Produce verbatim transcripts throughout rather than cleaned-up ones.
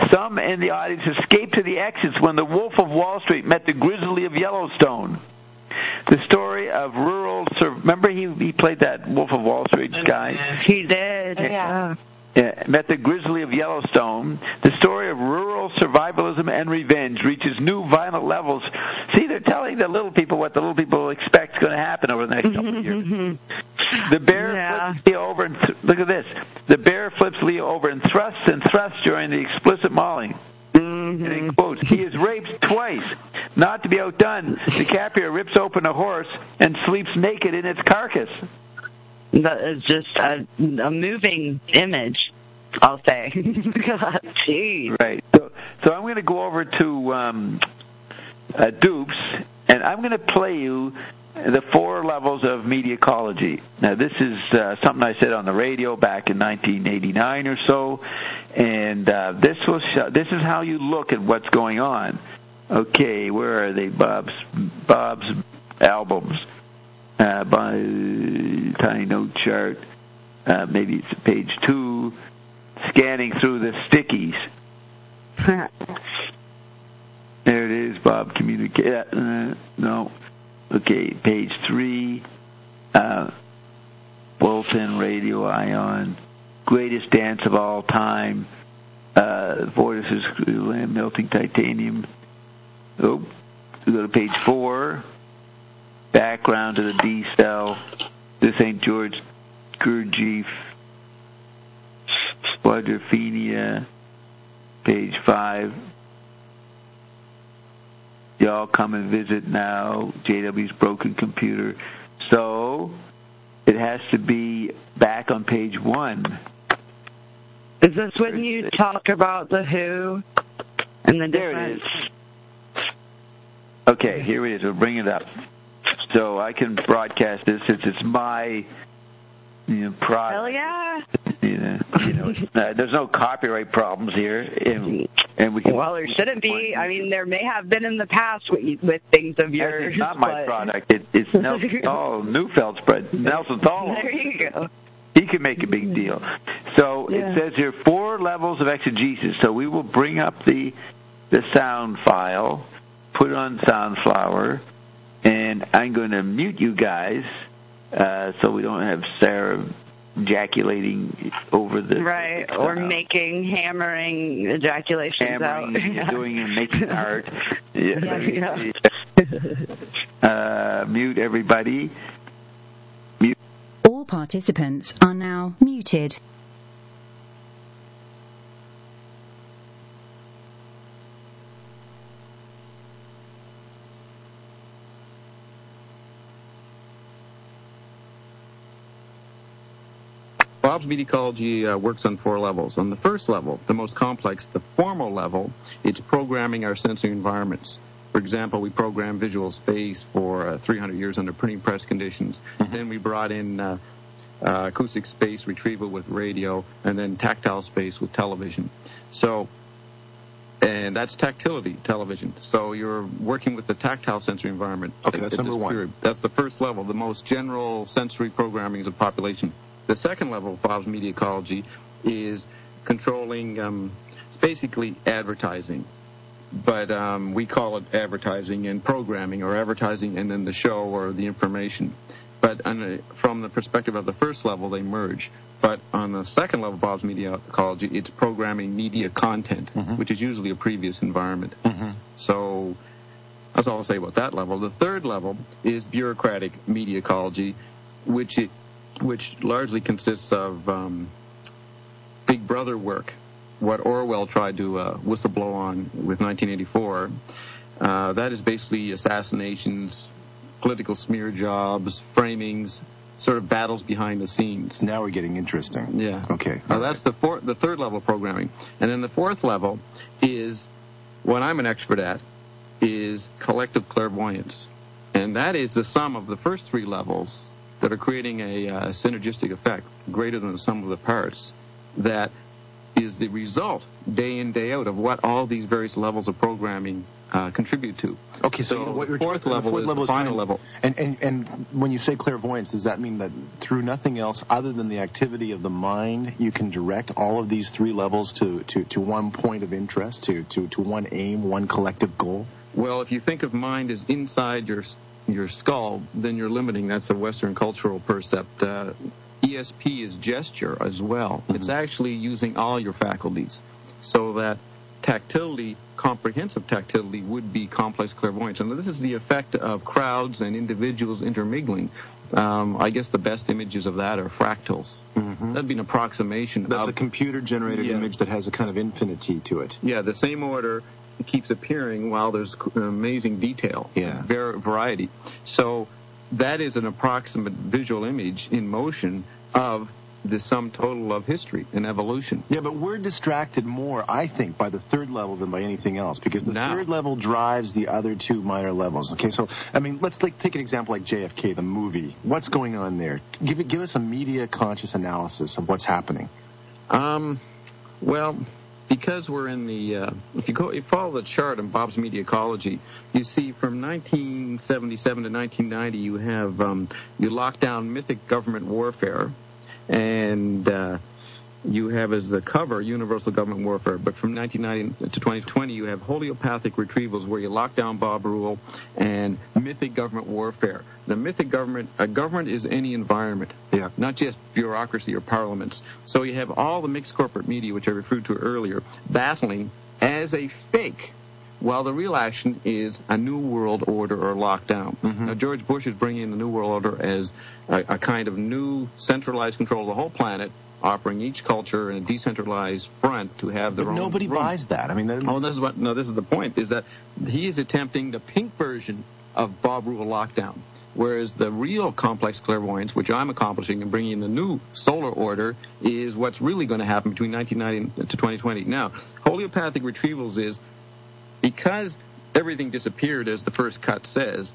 Some in the audience escaped to the exits when the Wolf of Wall Street met the Grizzly of Yellowstone. The story of rural... Remember he he played that Wolf of Wall Street guy? He did, yeah. Yeah, met the Grizzly of Yellowstone. The story of rural survivalism and revenge reaches new violent levels. See, they're telling the little people what the little people expect is going to happen over the next couple of years. The bear yeah. flips Leo over and... Th- look at this. The bear flips Leo over and thrusts and thrusts during the explicit mauling. Mm-hmm. And in quotes, he is raped twice. Not to be outdone, DiCaprio rips open a horse and sleeps naked in its carcass. That is just a, a moving image, I'll say. God, jeez. Right. So, so I'm going to go over to um, uh, Dupes, and I'm going to play you the four levels of mediacology. Now, this is uh, something I said on the radio back in nineteen eighty-nine or so, and uh, this will show, this is how you look at what's going on. Okay, where are they, Bob's Bob's albums? Uh, by tiny note chart, uh, maybe it's page two, scanning through the stickies. There it is, Bob. Communicate. Uh, no. Okay, page three. Uh, Bullpen Radio Ion, greatest dance of all time. Uh, Vortices, melting titanium. Oh, we go to page four. Background to the D cell, the Saint George Gurdjieff, Quadrophenia, page five. Y'all come and visit now, J W's broken computer. So, it has to be back on page one. Is this when you talk about the Who and the difference? There it is. Okay, here it is. We'll bring it up. So I can broadcast this since it's my you know, product. Hell yeah. You know, you know uh, there's no copyright problems here. And, and we can well, there shouldn't be. I mean, there may have been in the past with, with things of yours. It's not my but... product. It, it's Nelson Thal, Neufeld's spread. Nelson Thal. There you go. He can make a big deal. So yeah. it says here four levels of exegesis. So we will bring up the the sound file, put it on Soundflower, and I'm going to mute you guys uh, so we don't have Sarah ejaculating over the... Right, or uh, making, hammering ejaculations hammering, out. Yeah. Doing and making art. Yeah. Yeah, yeah. uh, mute everybody. Mute. All participants are now muted. Bob's Mediacology uh, works on four levels. On the first level, the most complex, the formal level, it's programming our sensory environments. For example, we programmed visual space for uh, three hundred years under printing press conditions. Mm-hmm. Then we brought in uh, uh, acoustic space retrieval with radio, and then tactile space with television. So, and that's tactility television. So you're working with the tactile sensory environment. Okay, that's number one. Period. That's the first level, the most general sensory programming of the population. The second level of Bob's Mediacology is controlling, um, it's basically advertising. But um, we call it advertising and programming, or advertising and then the show or the information. But on the, from the perspective of the first level, they merge. But on the second level of Bob's Mediacology, it's programming media content, mm-hmm. which is usually a previous environment. Mm-hmm. So that's all I'll say about that level. The third level is bureaucratic mediacology, which it which largely consists of um, Big Brother work, what Orwell tried to uh, whistleblow on with nineteen eighty-four. Uh, that is basically assassinations, political smear jobs, framings, sort of battles behind the scenes. Now we're getting interesting. Yeah. Okay. Now that's the four, the third level of programming. And then the fourth level is what I'm an expert at, is collective clairvoyance. And that is the sum of the first three levels that are creating a uh, synergistic effect greater than the sum of the parts that is the result, day in, day out, of what all these various levels of programming uh, contribute to. Okay, so, so you know, what the you're fourth talking- level the fourth is level the is final time- level. And, and and when you say clairvoyance, does that mean that through nothing else other than the activity of the mind, you can direct all of these three levels to, to, to one point of interest, to, to, to one aim, one collective goal? Well, if you think of mind as inside your your skull, then you're limiting. That's a Western cultural percept. Uh, E S P is gesture as well. Mm-hmm. It's actually using all your faculties, so that tactility, comprehensive tactility, would be complex clairvoyance. And this is the effect of crowds and individuals intermingling. Um, I guess the best images of that are fractals. Mm-hmm. That'd be an approximation. That's of, a computer-generated yeah. image that has a kind of infinity to it. Yeah, the same order keeps appearing while there's amazing detail, yeah. var- variety. So that is an approximate visual image in motion of the sum total of history and evolution. Yeah, but we're distracted more, I think, by the third level than by anything else, because the now. third level drives the other two minor levels. Okay, so, I mean, let's like, take an example like J F K, the movie. What's going on there? Give it, give us a media conscious analysis of what's happening. Um, well, because we're in the, uh, if you go, if you follow the chart in Bob's Media Ecology, you see from nineteen seventy-seven to nineteen ninety, you have, um, you lock down mythic government warfare, and uh, you have as the cover universal government warfare. But from nineteen ninety to twenty twenty, you have homeopathic retrievals where you lock down Bob rule and mythic government warfare. The mythic government, a government is any environment, yeah. not just bureaucracy or parliaments. So you have all the mixed corporate media, which I referred to earlier, battling as a fake, while the real action is a new world order or lockdown. Mm-hmm. Now, George Bush is bringing in the new world order as a, a kind of new centralized control of the whole planet, offering each culture in a decentralized front to have their but own. nobody room. buys that. I mean, that, oh, this is what. No, this is the point: is that he is attempting the pink version of Bob Rule lockdown, whereas the real complex clairvoyance, which I'm accomplishing and bringing in the new solar order, is what's really going to happen between nineteen ninety to twenty twenty. Now, homeopathic retrievals is because everything disappeared, as the first cut says.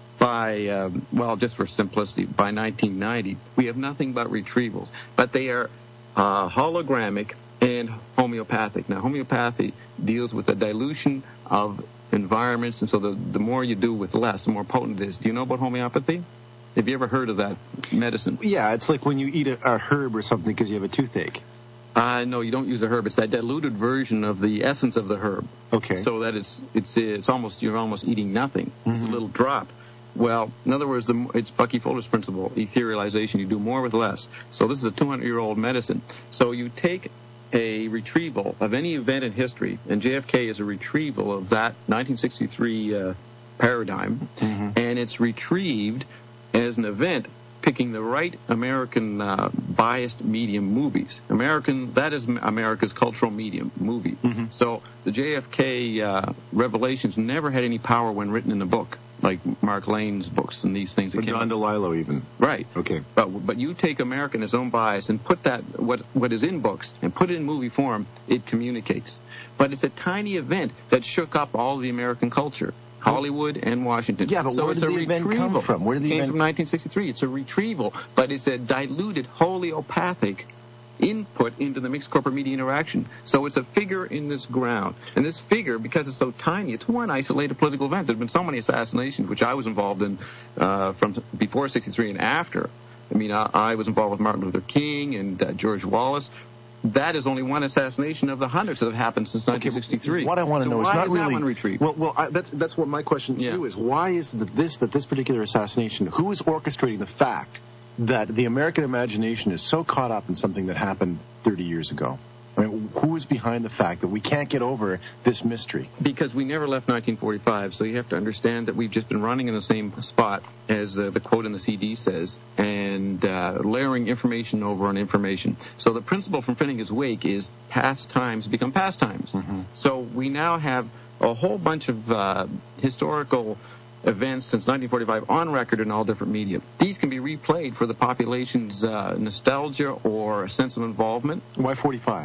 By, um, well, just for simplicity, by nineteen ninety, we have nothing but retrievals. But they are uh, hologramic and homeopathic. Now, homeopathy deals with the dilution of environments, and so the, the more you do with less, the more potent it is. Do you know about homeopathy? Have you ever heard of that medicine? Yeah, it's like when you eat a, a herb or something because you have a toothache. Uh, no, you don't use a herb. It's that diluted version of the essence of the herb. Okay. So that it's it's it's almost you're almost eating nothing. Mm-hmm. It's a little drop. Well, in other words, the, it's Bucky Fuller's principle, etherealization. You do more with less. So this is a two hundred year old medicine. So you take a retrieval of any event in history, and J F K is a retrieval of that nineteen sixty-three uh, paradigm, mm-hmm. and it's retrieved as an event picking the right American uh, biased medium movies. American, that is America's cultural medium, movie. Mm-hmm. So the J F K uh, revelations never had any power when written in a book, like Mark Lane's books and these things. Or John DeLillo even. Right. Okay. But but you take America and its own bias and put that, what what is in books, and put it in movie form, it communicates. But it's a tiny event that shook up all of the American culture. Hollywood and Washington. Yeah, but so where it's did a the event retrieval. come from? Where did the it came event... from nineteen sixty-three. It's a retrieval, but it's a diluted, homeopathic input into the mixed corporate media interaction. So it's a figure in this ground. And this figure, because it's so tiny, it's one isolated political event. There have been so many assassinations, which I was involved in uh, from before sixty-three and after. I mean, I, I was involved with Martin Luther King and uh, George Wallace. That is only one assassination of the hundreds that have happened since nineteen sixty-three. Okay, what I want to so know is why not is really. That one retrieved? Well, well, I, that's that's what my question to yeah. you is. Why is the, this that this particular assassination? Who is orchestrating the fact that the American imagination is so caught up in something that happened thirty years ago? I mean, who is behind the fact that we can't get over this mystery? Because we never left nineteen forty-five, so you have to understand that we've just been running in the same spot as uh, the quote in the C D says, and uh, layering information over on information. So the principle from Finnegan's Wake is past times become pastimes. Mm-hmm. So we now have a whole bunch of uh, historical events since nineteen forty-five on record in all different media. These can be replayed for the population's uh, nostalgia or sense of involvement. Why forty-five?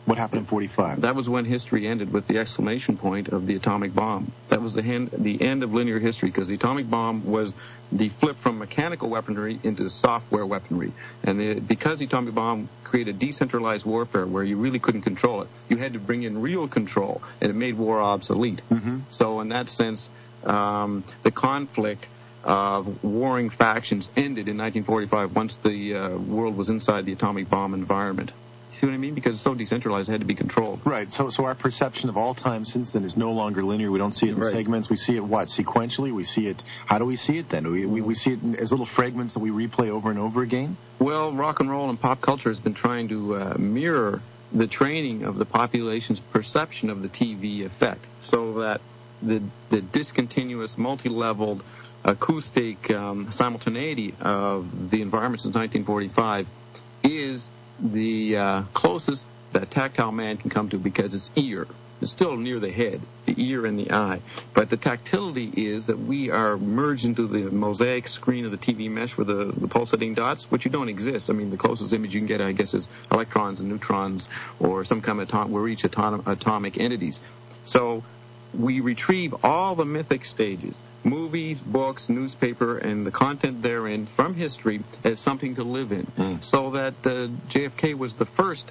What happened in forty-five? That was when history ended with the exclamation point of the atomic bomb. That was the end, the end of linear history, because the atomic bomb was the flip from mechanical weaponry into software weaponry. And the, because the atomic bomb created decentralized warfare where you really couldn't control it, you had to bring in real control, and it made war obsolete. Mm-hmm. So in that sense, um, the conflict of warring factions ended in nineteen forty-five once the uh, world was inside the atomic bomb environment. See what I mean? Because it's so decentralized, it had to be controlled. Right. So so our perception of all time since then is no longer linear. We don't see it in right. segments. We see it, what, sequentially? We see it, how do we see it then? We, we, we see it in, as little fragments that we replay over and over again? Well, rock and roll and pop culture has been trying to uh, mirror the training of the population's perception of the T V effect, so that the, the discontinuous, multi-leveled, acoustic um, simultaneity of the environment since nineteen forty-five is the uh, closest that tactile man can come to, because it's ear. It's still near the head, the ear and the eye. But the tactility is that we are merged into the mosaic screen of the T V mesh with the, the pulsating dots, which you don't exist. I mean, the closest image you can get, I guess, is electrons and neutrons or some kind of atom- we're each atom- atomic entities. So we retrieve all the mythic stages, movies, books, newspaper, and the content therein from history as something to live in. Mm. So that uh, J F K was the first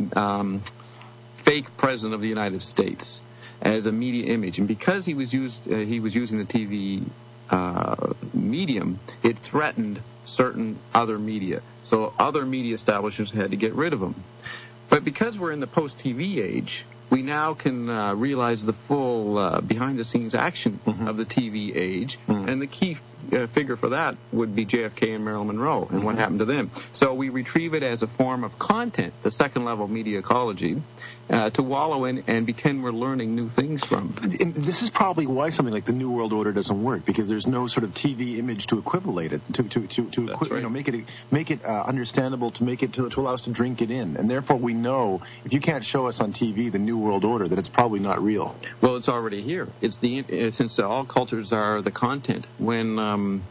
um, fake president of the United States as a media image, and because he was used, uh, he was using the T V uh, medium, it threatened certain other media. So other media establishments had to get rid of him. But because we're in the post-T V age, we now can uh, realize the full uh, behind-the-scenes action mm-hmm. of the T V age, mm-hmm. and the key uh, figure for that would be J F K and Marilyn Monroe, and mm-hmm. what happened to them. So we retrieve it as a form of content, the second level of media ecology, uh, to wallow in and pretend we're learning new things from. And this is probably why something like the New World Order doesn't work, because there's no sort of T V image to equivalate it, to to to, to equi- right. you know, make it make it uh, understandable, to make it to, to allow us to drink it in, and therefore we know if you can't show us on T V the New World Order, that it's probably not real. Well, it's already here. It's the since all cultures are the content. When um,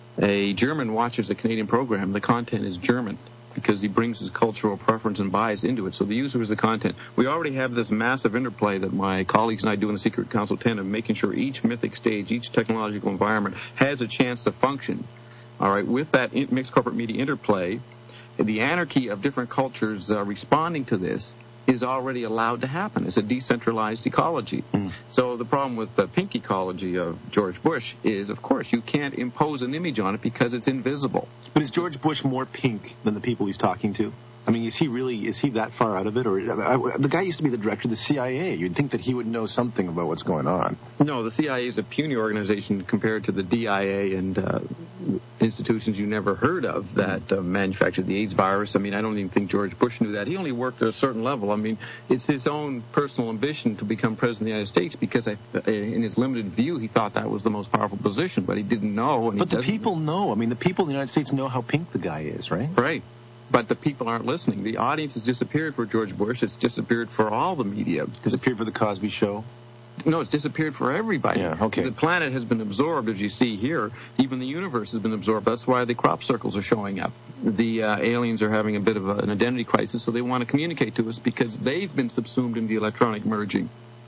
a German watches a Canadian program, the content is German because he brings his cultural preference and bias into it. So the user is the content. We already have this massive interplay that my colleagues and I do in the Secret Council ten of making sure each mythic stage, each technological environment has a chance to function. All right, with that mixed corporate media interplay, the anarchy of different cultures uh, responding to this is already allowed to happen. It's a decentralized ecology. Mm. So the problem with the pink ecology of George Bush is, of course, you can't impose an image on it because it's invisible. But is George Bush more pink than the people he's talking to? I mean, is he really, is he that far out of it? Or I, I, the guy used to be the director of the C I A. You'd think that he would know something about what's going on. No, the C I A is a puny organization compared to the D I A and uh, institutions you never heard of that uh, manufactured the AIDS virus. I mean, I don't even think George Bush knew that. He only worked at a certain level. I mean, it's his own personal ambition to become president of the United States because I, in his limited view, he thought that was the most powerful position, but he didn't know. And but he the people know. I mean, the people in the United States know how pink the guy is, right? Right. But the people aren't listening. The audience has disappeared for George Bush. It's disappeared for all the media. Disappeared for the Cosby Show? No, it's disappeared for everybody. Yeah, okay. The planet has been absorbed, as you see here. Even the universe has been absorbed. That's why the crop circles are showing up. The uh, aliens are having a bit of a, an identity crisis, so they want to communicate to us because they've been subsumed in the electronic merging.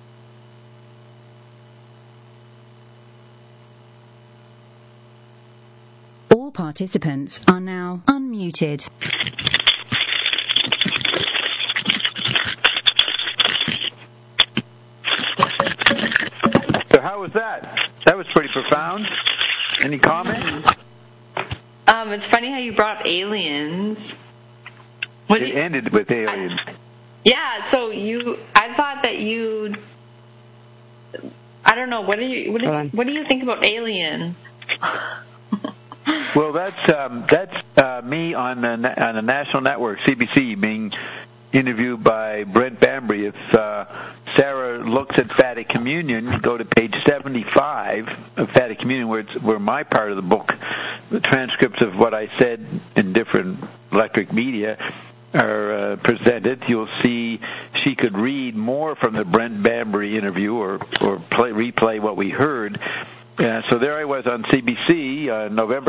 All participants are now unmuted. So how was that? That was pretty profound. Any comments? Um, it's funny how you brought up aliens. What it you, ended with aliens. I, yeah, so you, I thought that you, I don't know, what do you, what do, what do you think about aliens? Well, that's um, that's uh, me on the on the national network, C B C, being interviewed by Brent Bambury. If uh, Sarah looks at Phatic Communion, go to page seventy-five of Phatic Communion, where it's where my part of the book, the transcripts of what I said in different electric media are uh, presented. You'll see she could read more from the Brent Bambury interview or or play, replay what we heard. Uh, so there I was on C B C on uh, November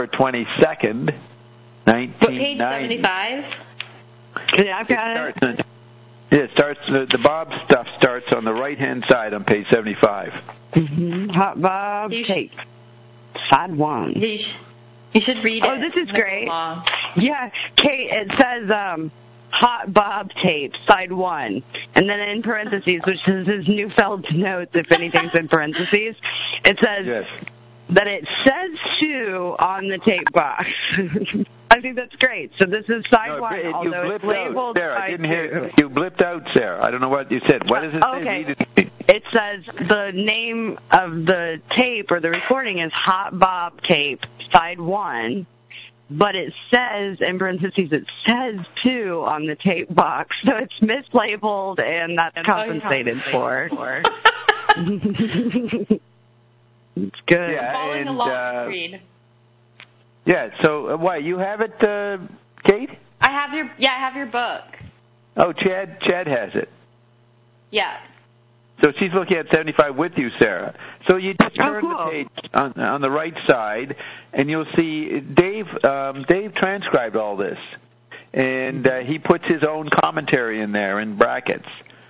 twenty-second, nineteen ninety. What, page seventy-five? Yeah, I've got it. In, Yeah, it starts. The, the Bob stuff starts on the right-hand side on page seventy-five. Mm-hmm. Hot Bob tape, side one. You, sh- you should read it. Oh, this is great. Yeah, Kate. It says um, Hot Bob tape, side one, and then in parentheses, which is his Neufeld notes, if anything's in parentheses, it says yes. that it says two on the tape box. I think that's great. So this is side no, one, it, although you it's blipped labeled out, Sarah. I didn't hear. two. You blipped out, Sarah. I don't know what you said. What does it say? Okay. Read it to me. It says the name of the tape or the recording is Hot Bob tape, side one, but it says, in parentheses, it says two on the tape box, so it's mislabeled, and that's compensated for. It's good. Yeah, Following and, along, uh, read. Yeah, so uh, why, you have it, uh, Kate? I have your, yeah, I have your book. Oh, Chad, Chad has it. Yeah. So she's looking at seventy-five with you, Sarah. So you just turn oh, cool. the page on, on the right side, and you'll see Dave. Um, Dave transcribed all this, and uh, he puts his own commentary in there in brackets.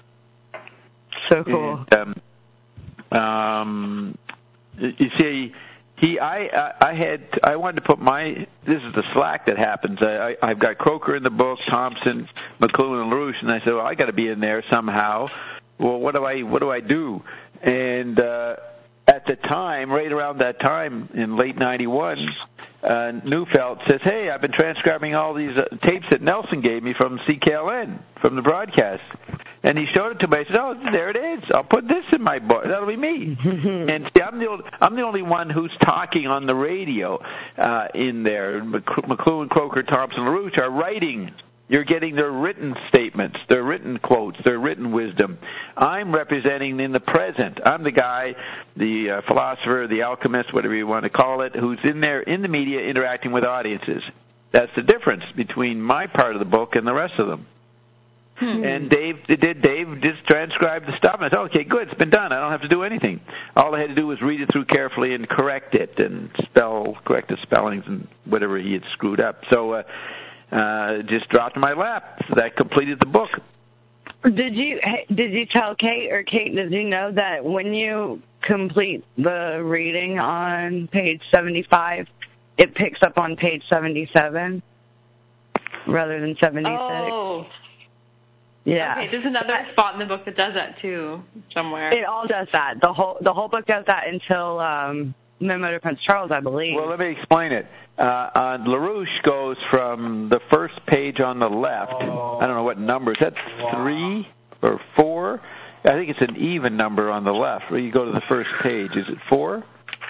So cool. And, um, um, you see, he, I, I, I had, I wanted to put my. This is the slack that happens. I, I, I've got Croker in the book, Thompson, McLuhan, and LaRouche, and I said, well, I got to be in there somehow. Well, what do I what do I do? And uh, at the time, right around that time in late ninety-one, uh, Neufeld says, "Hey, I've been transcribing all these uh, tapes that Nelson gave me from C K L N from the broadcast." And he showed it to me. I said, "Oh, there it is. I'll put this in my book. That'll be me." And see, I'm the only, I'm the only one who's talking on the radio uh, in there. McLuhan, Croker, Thompson, LaRouche are writing. You're getting their written statements, their written quotes, their written wisdom. I'm representing in the present. I'm the guy, the uh, philosopher, the alchemist, whatever you want to call it, who's in there in the media interacting with audiences. That's the difference between my part of the book and the rest of them. Hmm. And Dave did. Dave just transcribed the stuff. And I said, "Okay, good. It's been done. I don't have to do anything. All I had to do was read it through carefully and correct it and spell correct the spellings and whatever he had screwed up." So. Uh, Uh, just dropped in my lap. So that completed the book. Did you did you tell Kate, or Kate, did you know that when you complete the reading on page seventy-five, it picks up on page seventy-seven rather than seventy-six? Oh. Yeah. Okay, there's another spot in the book that does that too, somewhere. It all does that. The whole the whole book does that until um, Memo to Prince Charles, I believe. Well, let me explain it. Uh, on LaRouche goes from the first page on the left. Oh. I don't know what number. Is that three or four? I think it's an even number on the left. Where you go to the first page. Is it four?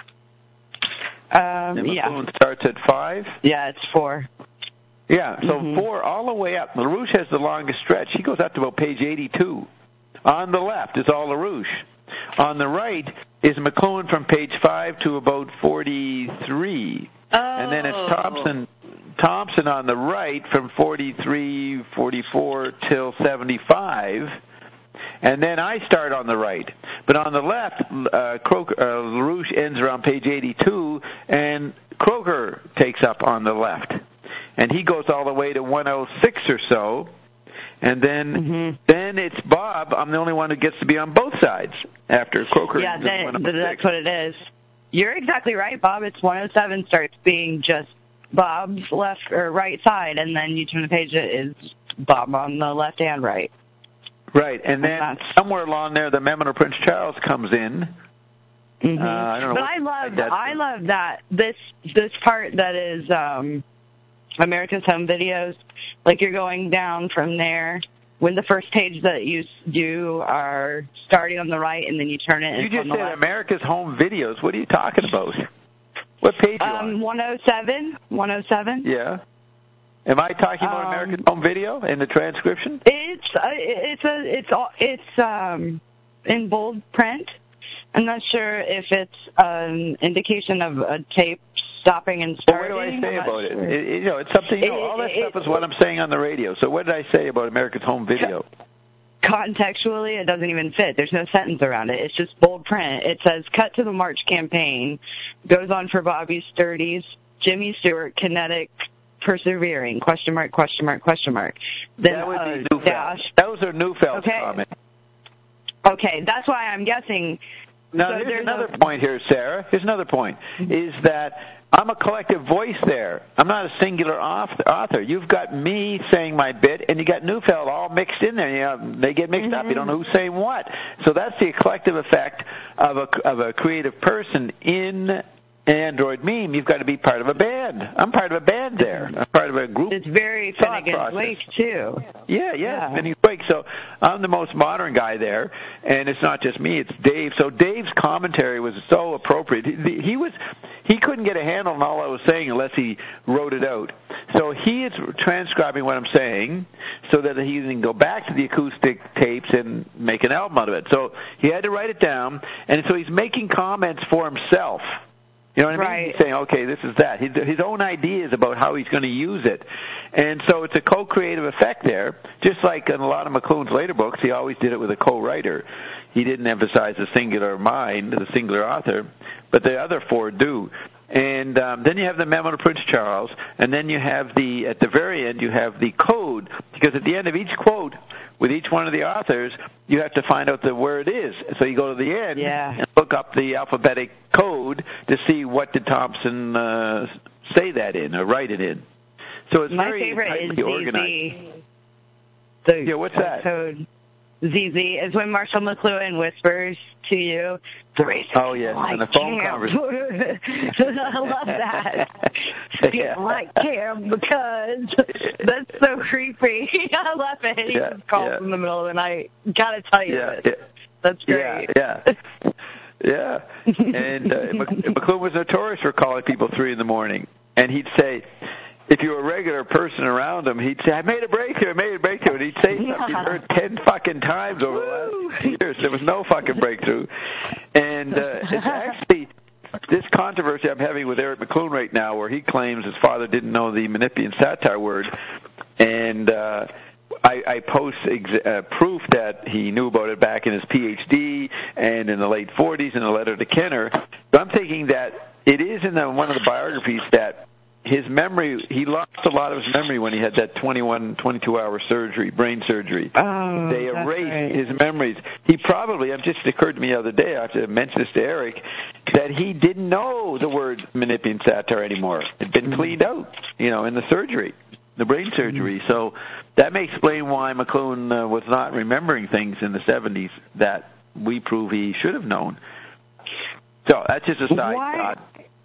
Um, and yeah. McLuhan starts at five? Yeah, it's four. Yeah, so mm-hmm. four all the way up. LaRouche has the longest stretch. He goes up to about page eighty-two. On the left is all LaRouche. On the right is McLuhan from page five to about forty-three. Oh. And then it's Thompson Thompson on the right from forty-three, forty-four till seventy-five. And then I start on the right. But on the left, uh, Croker, uh, LaRouche ends around page eighty-two, and Croker takes up on the left. And he goes all the way to one oh six or so. And then mm-hmm. then it's Bob. I'm the only one who gets to be on both sides after Croker. Yeah, that, that's what it is. You're exactly right, Bob. It's one oh seven starts being just Bob's left or right side, and then you turn the page, it is Bob on the left and right. Right, and then and somewhere along there, the Memo to Prince Charles comes in. Mm-hmm. Uh, I don't know but what, I love, like I love that this this part that is um, America's Home Videos. Like you're going down from there. When the first page that you do are starting on the right, and then you turn it. You just on the said left. America's Home Videos. What are you talking about? What page are you um, on? one oh seven. one oh seven. Yeah. Am I talking about um, America's Home Video in the transcription? It's uh, it's a it's it's um in bold print. I'm not sure if it's an indication of a tape stopping and starting. Well, what do I say about sure. it? it? You know, it's something. You know, it, all that it, stuff is what I'm saying on the radio. So what did I say about America's Home Video? Contextually, it doesn't even fit. There's no sentence around it. It's just bold print. It says, "Cut to the March campaign." Goes on for Bobby Sturdy's, Jimmy Stewart, Kinetic, persevering, question mark, question mark, question mark. Then that would uh, be Neufeld. dash. Those are Neufeld's Okay. comments. Okay, that's why I'm guessing. Now, so here's there's another a, point here, Sarah. Here's another point, is that I'm a collective voice there. I'm not a singular author. You've got me saying my bit, and you got Neufeld all mixed in there. You know, they get mixed mm-hmm. up. You don't know who's saying what. So that's the collective effect of a, of a creative person in Android Meme. You've got to be part of a band. I'm part of a band there. I'm part of a group. It's very Finnegan's Wake, too. Yeah, yeah, yeah. Finnegan's Wake. So I'm the most modern guy there, and it's not just me, it's Dave. So Dave's commentary was so appropriate. He, he was, he couldn't get a handle on all I was saying unless he wrote it out. So he is transcribing what I'm saying so that he can go back to the acoustic tapes and make an album out of it. So he had to write it down, and so he's making comments for himself. You know what I mean? Right. He's saying, okay, this is that. His, his own ideas about how he's going to use it. And so it's a co-creative effect there. Just like in a lot of McLuhan's later books, he always did it with a co-writer. He didn't emphasize the singular mind, the singular author, but the other four do. And um, then you have the memo to Prince Charles, and then you have the, at the very end, you have the code, because at the end of each quote, with each one of the authors, you have to find out the where it is. So you go to the end yeah. and look up the alphabetic code to see what did Thompson uh, say that in or write it in. So it's My very favorite is organized. Z Z. The, yeah, what's that? Code. Z Z is when Marshall McLuhan whispers to you, the reason oh, yes, like and the phone Cam. conversation. I love that. People yeah. like Cam because that's so creepy. I love it. He yeah, just calls yeah. in the middle of the night. Gotta tell you yeah, this. yeah. That's great. Yeah, yeah. Yeah. And uh, McLuhan was notorious for calling people three in the morning. And he'd say, if you were a regular person around him, he'd say, I made a breakthrough, I made a breakthrough. And he'd say something he'd heard ten fucking times over the last years. There was no fucking breakthrough. And uh, it's actually this controversy I'm having with Eric McLuhan right now where he claims his father didn't know the Menippean satire word. And uh, I, I post ex- uh, proof that he knew about it back in his P H D and in the late forties in a letter to Kenner. So I'm thinking that it is in the, one of the biographies that his memory, he lost a lot of his memory when he had that twenty-one, twenty-two hour surgery, brain surgery. Oh, they erased right. his memories. He probably, it just occurred to me the other day, I have to mention this to Eric, that he didn't know the word Menippean satire anymore. It had been mm-hmm. cleaned out, you know, in the surgery, the brain surgery. Mm-hmm. So that may explain why McLuhan uh, was not remembering things in the seventies that we prove he should have known. So that's just a side why, thought.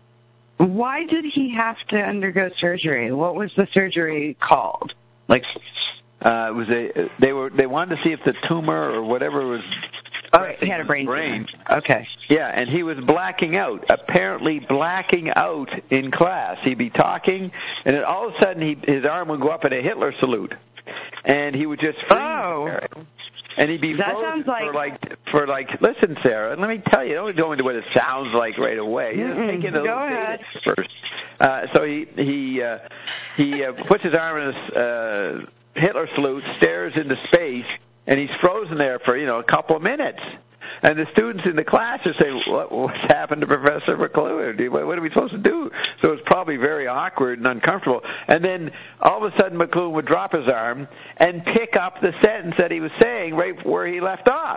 Why did he have to undergo surgery? What was the surgery called? Like, uh, it was a they were they wanted to see if the tumor or whatever was. Oh, he had a brain brain. Tumor. Okay. Yeah, and he was blacking out, apparently blacking out in class. He'd be talking, and then all of a sudden he, his arm would go up in a Hitler salute, and he would just freeze oh. there. And he'd be that frozen sounds like... for like for like. Listen, Sarah, let me tell you. Don't go into what it sounds like right away. You know, take it a go ahead first. Uh, so he he uh, he uh, puts his arm in his uh, Hitler salute, stares into space, and he's frozen there for you know a couple of minutes. And the students in the class are saying, what, what's happened to Professor McLuhan? What are we supposed to do? So it was probably very awkward and uncomfortable. And then all of a sudden McLuhan would drop his arm and pick up the sentence that he was saying right where he left off.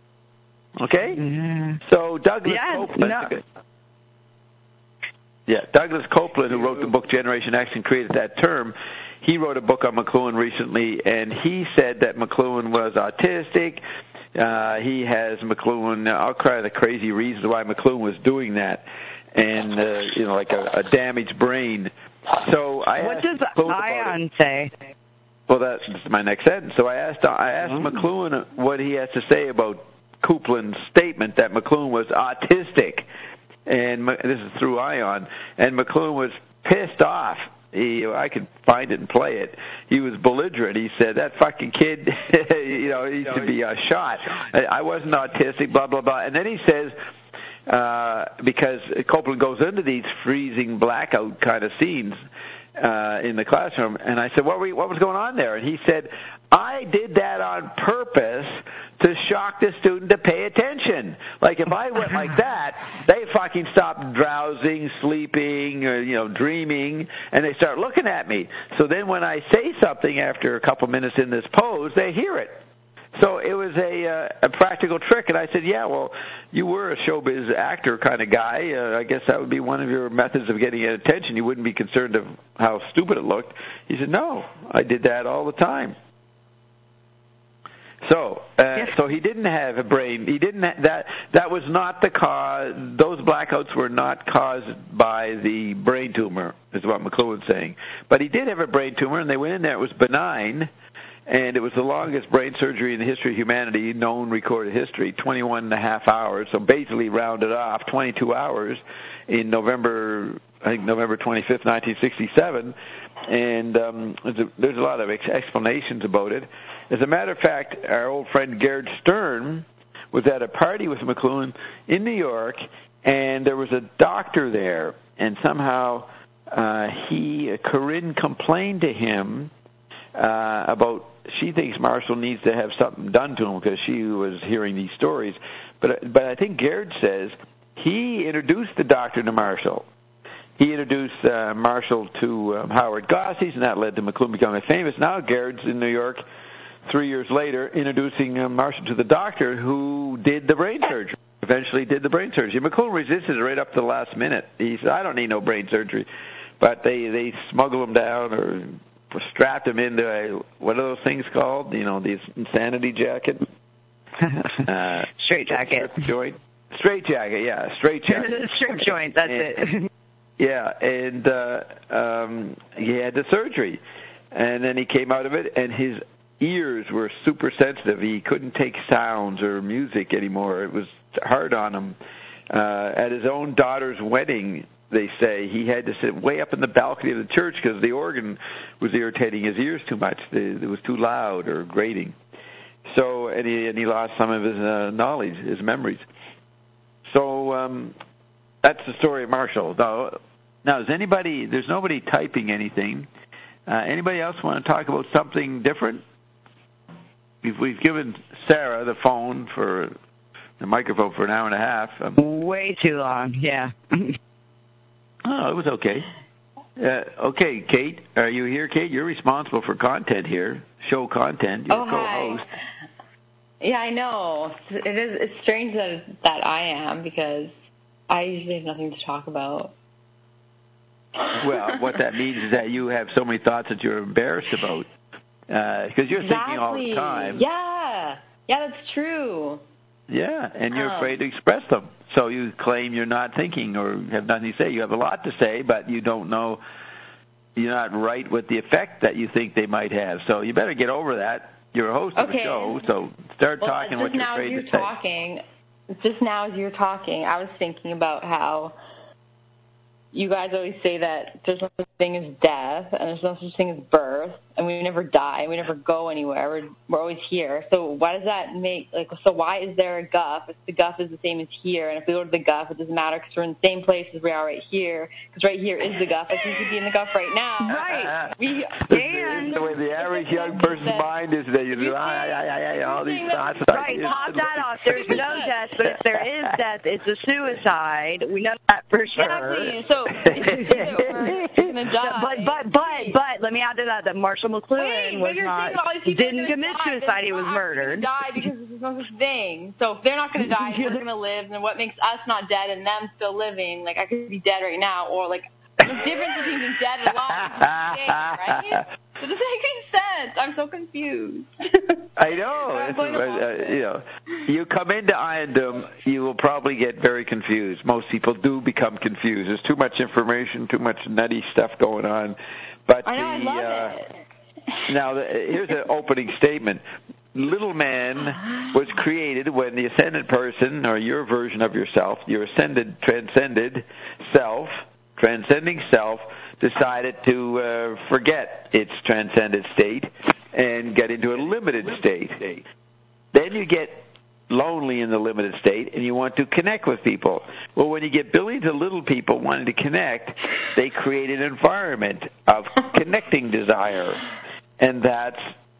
Okay? Mm-hmm. So Douglas yeah, Copeland... No. Yeah, Douglas Copeland, who wrote the book Generation X and created that term, he wrote a book on McLuhan recently, and he said that McLuhan was autistic. Uh, he has McLuhan, I'll cry the crazy reasons why McLuhan was doing that, and, uh, you know, like a, a damaged brain. So I What asked does Ion say? Well, that's my next sentence. So I asked, I asked mm-hmm. McLuhan what he has to say about Copeland's statement that McLuhan was autistic. And this is through Ion, and McLuhan was pissed off. He, I could find it and play it. He was belligerent. He said, that fucking kid, you know, he should be uh, shot. I wasn't autistic, blah, blah, blah. And then he says, uh, because Copeland goes into these freezing blackout kind of scenes uh, in the classroom, and I said, what, were you, what was going on there? And he said, I did that on purpose to shock the student to pay attention. Like if I went like that, they fucking stop drowsing, sleeping, or, you know, dreaming, and they start looking at me. So then when I say something after a couple minutes in this pose, they hear it. So it was a uh, a practical trick, and I said, yeah, well, you were a showbiz actor kind of guy. Uh, I guess that would be one of your methods of getting attention. You wouldn't be concerned of how stupid it looked. He said, no, I did that all the time. So, uh, so he didn't have a brain. He didn't. Ha- that that was not the cause. Those blackouts were not caused by the brain tumor, is what McLuhan's saying. But he did have a brain tumor, and they went in there. It was benign. And it was the longest brain surgery in the history of humanity, known recorded history, twenty-one and a half hours. So basically rounded off, twenty-two hours in November, I think November twenty-fifth, nineteen sixty-seven. And um, there's, a, there's a lot of ex- explanations about it. As a matter of fact, our old friend Gerd Stern was at a party with McLuhan in New York, and there was a doctor there. And somehow uh, he, Corinne, complained to him uh, about she thinks Marshall needs to have something done to him because she was hearing these stories. But but I think Gerd says he introduced the doctor to Marshall. He introduced uh, Marshall to um, Howard Gossie's, and that led to McLuhan becoming famous. Now Gerd's in New York three years later introducing uh, Marshall to the doctor who did the brain surgery, eventually did the brain surgery. McLuhan resisted it right up to the last minute. He said, I don't need no brain surgery. But they, they smuggled him down or strapped him into a, what are those things called? You know, the insanity jacket? uh, straight jacket. Straight joint. Straight jacket, yeah, straight jacket. Straight joint, that's and, it. Yeah, and uh, um, he had the surgery. And then he came out of it, and his ears were super sensitive. He couldn't take sounds or music anymore. It was hard on him. Uh, at his own daughter's wedding, they say, he had to sit way up in the balcony of the church because the organ was irritating his ears too much. It was too loud or grating. So, and he, and he lost some of his uh, knowledge, his memories. So um, that's the story of Marshall. Now, now, is anybody, there's nobody typing anything. Uh, anybody else want to talk about something different? We've, we've given Sarah the phone for the microphone for an hour and a half. Um, Way too long, yeah. Oh, it was okay. Uh, okay, Kate, are you here, Kate? You're responsible for content here, show content. You're oh, co-host. Hi. Yeah, I know. It is. It's strange that that I am because I usually have nothing to talk about. Well, what that means is that you have so many thoughts that you're embarrassed about because uh, you're exactly. thinking all the time. Yeah, yeah, that's true. Yeah, and you're um, afraid to express them. So you claim you're not thinking or have nothing to say. You have a lot to say, but you don't know, you're not right with the effect that you think they might have. So you better get over that. You're a host okay. of the show, so start well, talking what you're now afraid as you're to talking, say. Just now as you're talking, I was thinking about how you guys always say that there's no such thing as death and there's no such thing as birth, and we never die, and we never go anywhere. We're, we're always here. So why does that make, like, so why is there a Guff if the Guff is the same as here? And if we go to the Guff, it doesn't matter because we're in the same place as we are right here, because right here is the Guff. I think we could be in the Guff right now. Right. We, and the way the average young person's mind is that you do I, I, I, I, all these thoughts. Right, top that off. There's no death, but if there is death, it's a suicide. We know that for sure. Exactly. So we're gonna die. But but but but let me add to that that Marshall McLuhan was not didn't commit suicide. He was murdered. Die because there's no such thing. So if they're not going to die, and we're going to live. Then what makes us not dead and them still living? Like I could be dead right now, or like there's a difference between being dead and alive, right? So does that make sense? I'm so confused. I know. It's, uh, you know, you come into Iondom, you will probably get very confused. Most people do become confused. There's too much information, too much nutty stuff going on. But I know, the, I love uh, it. Now, the, here's an opening statement. Little man was created when the ascended person, or your version of yourself, your ascended, transcended self, transcending self, decided to uh, forget its transcended state and get into a limited state. Then you get lonely in the limited state and you want to connect with people. Well, when you get billions of little people wanting to connect, they create an environment of connecting desire. And that's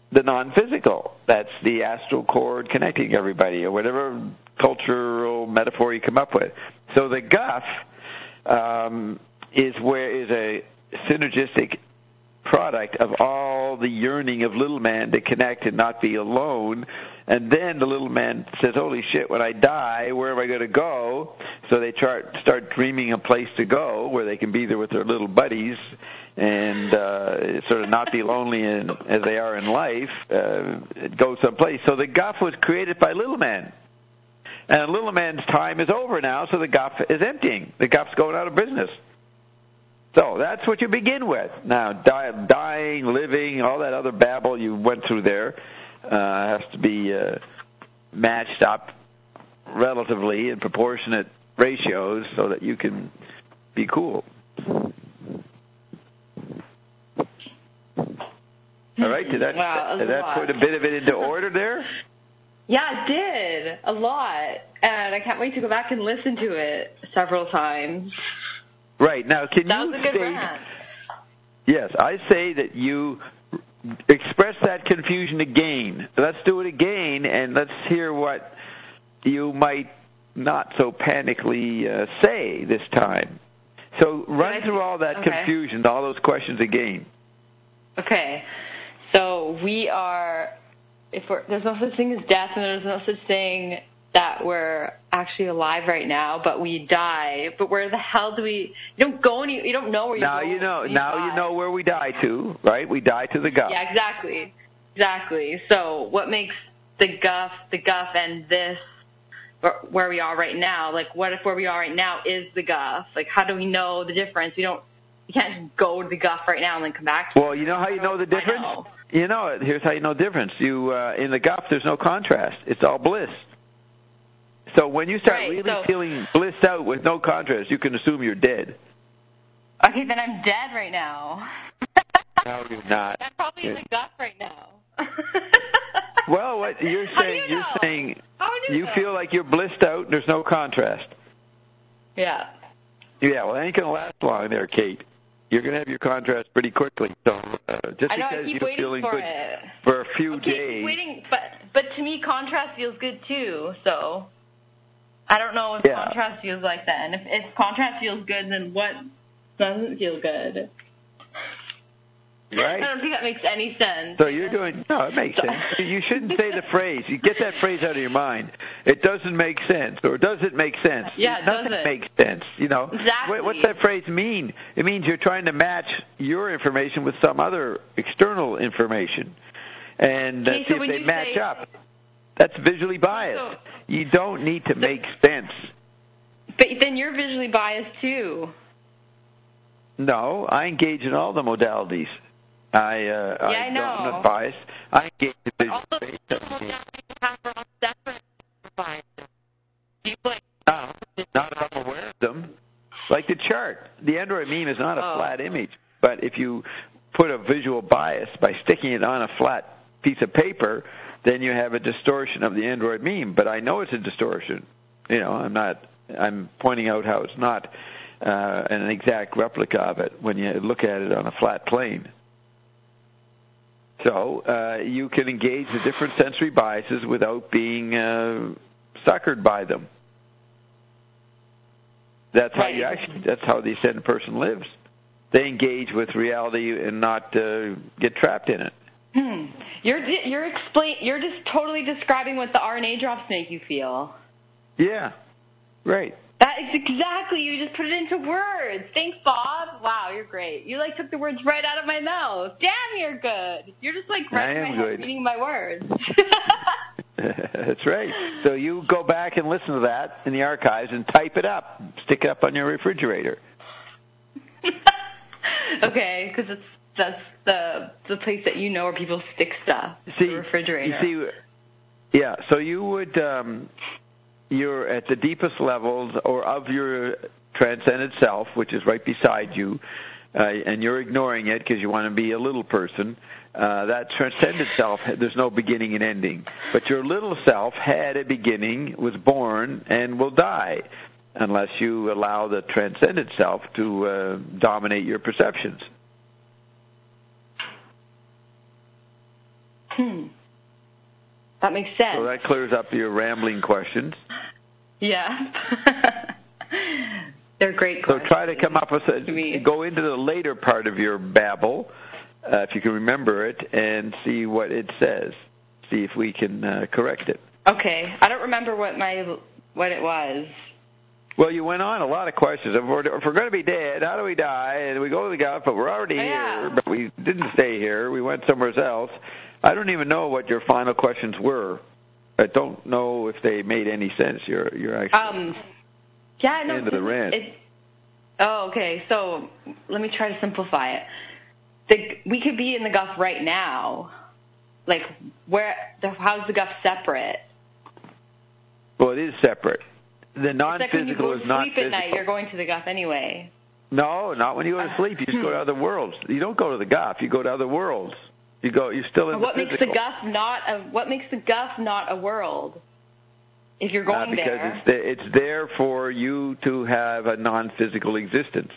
the non-physical. That's the astral cord connecting everybody, or whatever cultural metaphor you come up with. So the guff um, is where is a synergistic product of all the yearning of little man to connect and not be alone. And then the little man says, holy shit, when I die, where am I going to go? So they start, start dreaming a place to go where they can be there with their little buddies and uh, sort of not be lonely in, as they are in life, uh, go someplace. So the guff was created by little man. And little man's time is over now, so the guff is emptying. The guff's going out of business. So that's what you begin with. Now, die, dying, living, all that other babble you went through there uh, has to be uh, matched up relatively in proportionate ratios so that you can be cool. All right, did that, wow, did that put a bit of it into order there? Yeah, it did. A lot. And I can't wait to go back and listen to it several times. Right. Now, can that you was a good state, rant. Yes, I say that you express that confusion again. Let's do it again, and let's hear what you might not so panically uh, say this time. So run I, through all that okay. confusion, all those questions again. Okay. So we are, if we're, there's no such thing as death, and there's no such thing that we're actually alive right now, but we die. But where the hell do we? You don't go any. You don't know where you now go. You know. You now die. you know where we die to, right? We die to the guff. Yeah, exactly, exactly. So what makes the guff, the guff, and this where we are right now? Like, what if where we are right now is the guff? Like, how do we know the difference? We don't. You can't just go to the guff right now and then come back to Well, it. you know how you know the difference? Know. You know it. Here's how you know the difference. You uh, in the guff, there's no contrast. It's all bliss. So when you start right, really so, feeling blissed out with no contrast, you can assume you're dead. Okay, then I'm dead right now. No, you're not. I'm probably in the guff right now. Well, what you're saying, you you're know? saying How do you, you know? feel like you're blissed out and there's no contrast. Yeah. Yeah, well, it ain't going to last long there, Kate. You're going to have your contrast pretty quickly. So uh, just I know, because I keep you're waiting feeling for good it. for a few I keep days. waiting, but but to me, contrast feels good too. So I don't know if yeah. contrast feels like that. And if, if contrast feels good, then what doesn't feel good? Right. I don't think that makes any sense. So you're doing, no, it makes sense. You shouldn't say the phrase. You get that phrase out of your mind. It doesn't make sense, or does it make sense? Yeah, it Nothing doesn't. makes sense, you know. Exactly. What, what's that phrase mean? It means you're trying to match your information with some other external information and uh, Okay, see so if when they you match say- up. That's visually biased. So- You don't need to make sense. But then you're visually biased too. No, I engage in all the modalities. I, uh, Yeah, I, I don't, know. I'm not biased. I engage in visual All the bias. modalities have their own separate biases. Do you like? No, not if I'm aware of them. Like the chart. The Android meme is not a Oh. flat image, but if you put a visual bias by sticking it on a flat piece of paper, then you have a distortion of the Android meme. But I know it's a distortion. You know, I'm not. I'm pointing out how it's not uh, an exact replica of it when you look at it on a flat plane. So uh, you can engage the different sensory biases without being uh, suckered by them. That's how you actually. That's how the ascended person lives. They engage with reality and not uh, get trapped in it. Hmm. You're you're explain. You're just totally describing what the R N A drops make you feel. Yeah, right. That is exactly. You just put it into words. Thanks, Bob. Wow, you're great. You like took the words right out of my mouth. Damn, you're good. You're just like right in my head good. reading my words. That's right. So you go back and listen to that in the archives and type it up. Stick it up on your refrigerator. Okay, because it's that's the the place that you know where people stick stuff. See, the refrigerator. You see, yeah. So you would. Um, You're at the deepest levels or of your transcended self, which is right beside you, uh, and you're ignoring it because you want to be a little person. Uh, that transcended self, there's no beginning and ending. But your little self had a beginning, was born, and will die unless you allow the transcended self to uh, dominate your perceptions. Hmm. That makes sense. So that clears up your rambling questions. Yeah. They're great questions. So try to come up with a, go into the later part of your babble, uh, if you can remember it, and see what it says. See if we can uh, correct it. Okay. I don't remember what my what it was. Well, you went on a lot of questions. If we're, if we're going to be dead, how do we die? And we go to the Gulf, but we're already oh, yeah. here, but we didn't stay here. We went somewhere else. I don't even know what your final questions were. I don't know if they made any sense. You're you're actually um, yeah, no, into the rant. It, oh, okay. So let me try to simplify it. The, we could be in the Gulf right now. Like, where? The, how's the Gulf separate? Well, it is separate. The non-physical is not sleep physical. At night, you're going to the Gulf anyway. No, not when you go to sleep. You just go to other worlds. You don't go to the Gulf. You go to other worlds. You go. You're still in but what the makes physical. the Gulf not a What makes the Gulf not a world? If you're going uh, because there, it's there, it's there for you to have a non-physical existence.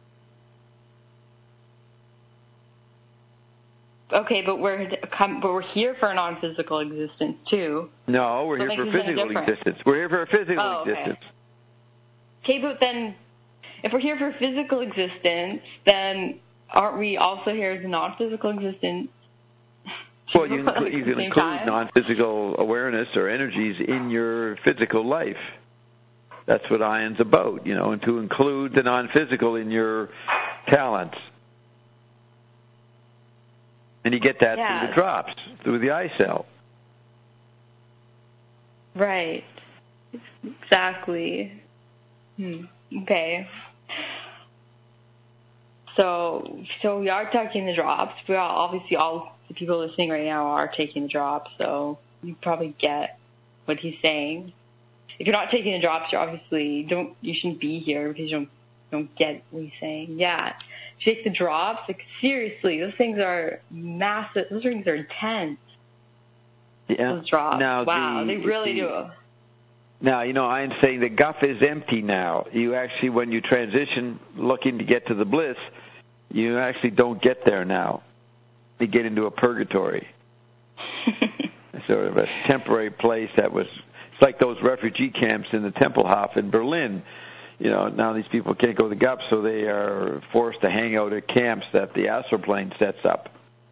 Okay, but we're but we're here for a non-physical existence too. No, we're so here for physical existence. We're here for a physical oh, okay. existence. Okay, but then if we're here for physical existence, then aren't we also here as a non-physical existence? Well, you, include, you can include time? non-physical awareness or energies in your physical life. That's what Ion's about, you know, and to include the non-physical in your talents. And you get that yeah. through the drops, through the eye cell. Right. Exactly. Hmm. Okay. So, so we are taking the drops. We are obviously all the people listening right now are taking the drops. So you probably get what he's saying. If you're not taking the drops, you obviously don't. You shouldn't be here because you don't don't get what he's saying. Yeah. Take the drops. Like, seriously, those things are massive. Those things are intense. Yeah. Those drops. Now, wow, the, they really the, do. Now, you know, I'm saying the Gulf is empty now. You actually, when you transition looking to get to the bliss, you actually don't get there now. You get into a purgatory. Sort of a temporary place that was, it's like those refugee camps in the Tempelhof in Berlin. You know, now these people can't go to the Gulf, so they are forced to hang out at camps that the astral plane sets up.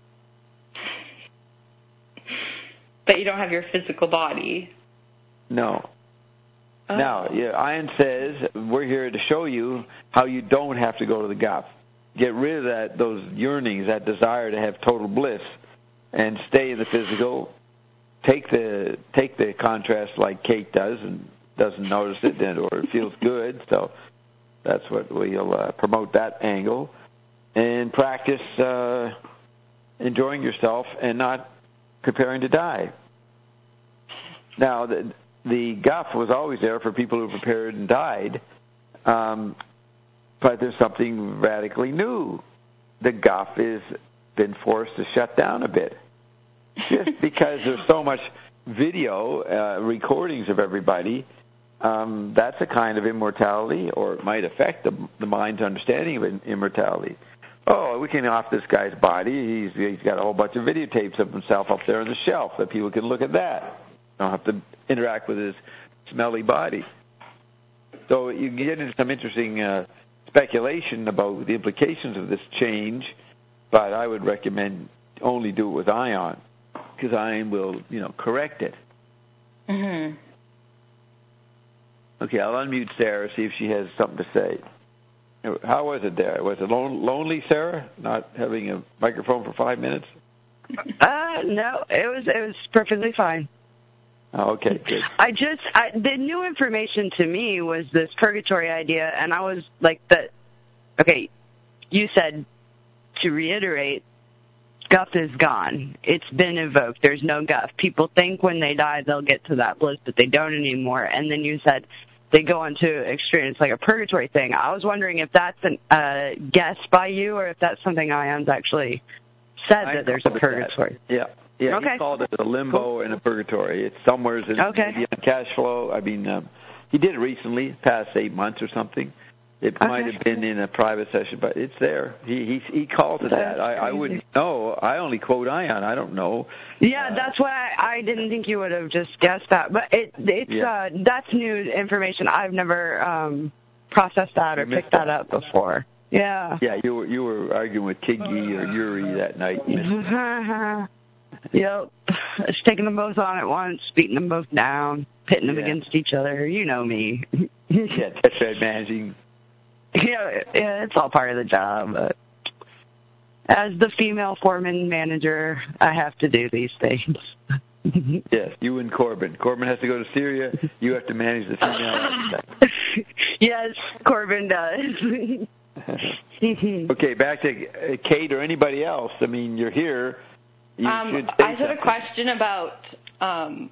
But you don't have your physical body. No. Oh. Now, yeah, Ian says we're here to show you how you don't have to go to the Gulf. Get rid of that, those yearnings, that desire to have total bliss, and stay in the physical. Take the take the contrast like Kate does, and doesn't notice it, and, or it feels good. So that's what we'll uh, promote, that angle, and practice uh, enjoying yourself and not preparing to die. Now, the, the Gulf was always there for people who prepared and died, um, but there's something radically new. The Gulf has been forced to shut down a bit, just because there's so much video uh, recordings of everybody. Um, that's a kind of immortality, or it might affect the, the mind's understanding of immortality. Oh, we can off this guy's body. He's, he's got a whole bunch of videotapes of himself up there on the shelf that people can look at that. Don't have to interact with his smelly body. So you get into some interesting uh, speculation about the implications of this change, but I would recommend only do it with Ion, because Ion will, you know, correct it. Mm-hmm. Okay, I'll unmute Sarah, see if she has something to say. How was it there? Was it lon- lonely, Sarah, not having a microphone for five minutes? Uh, no, it was it was perfectly fine. Oh, okay, good. I just, I, the new information to me was this purgatory idea, and I was like, that. Okay, you said, to reiterate, Gulf is gone. It's been evoked. There's no Gulf. People think when they die they'll get to that bliss, but they don't anymore. And then you said they go on to experience like a purgatory thing. I was wondering if that's a uh, guess by you, or if that's something Ion's actually said, I that there's a purgatory. That. Yeah. Yeah, okay. He called it a limbo cool. and a purgatory. It's somewhere in okay. maybe on cash flow. I mean, um, he did it recently, past eight months or something. It Okay. might have been in a private session, but it's there. He he he called it That's that. I, I wouldn't know. I only quote Ion. I don't know. Yeah, Uh, that's why I, I didn't think you would have just guessed that. But it it's Yeah. uh that's new information. I've never um processed that or You missed picked that that. up before. Yeah. Yeah, you were you were arguing with Tiggy or Yuri that night. Yep. Just taking them both on at once, beating them both down, pitting them Yeah. against each other. You know me. Yeah, touchdown managing. Yeah, yeah, it's all part of the job. But as the female foreman manager, I have to do these things. Yes, you and Corbin. Corbin has to go to Syria. You have to manage the female aspect. Yes, Corbin does. Okay, back to uh, Kate or anybody else. I mean, you're here. You Um, should say I just had a something. question about um,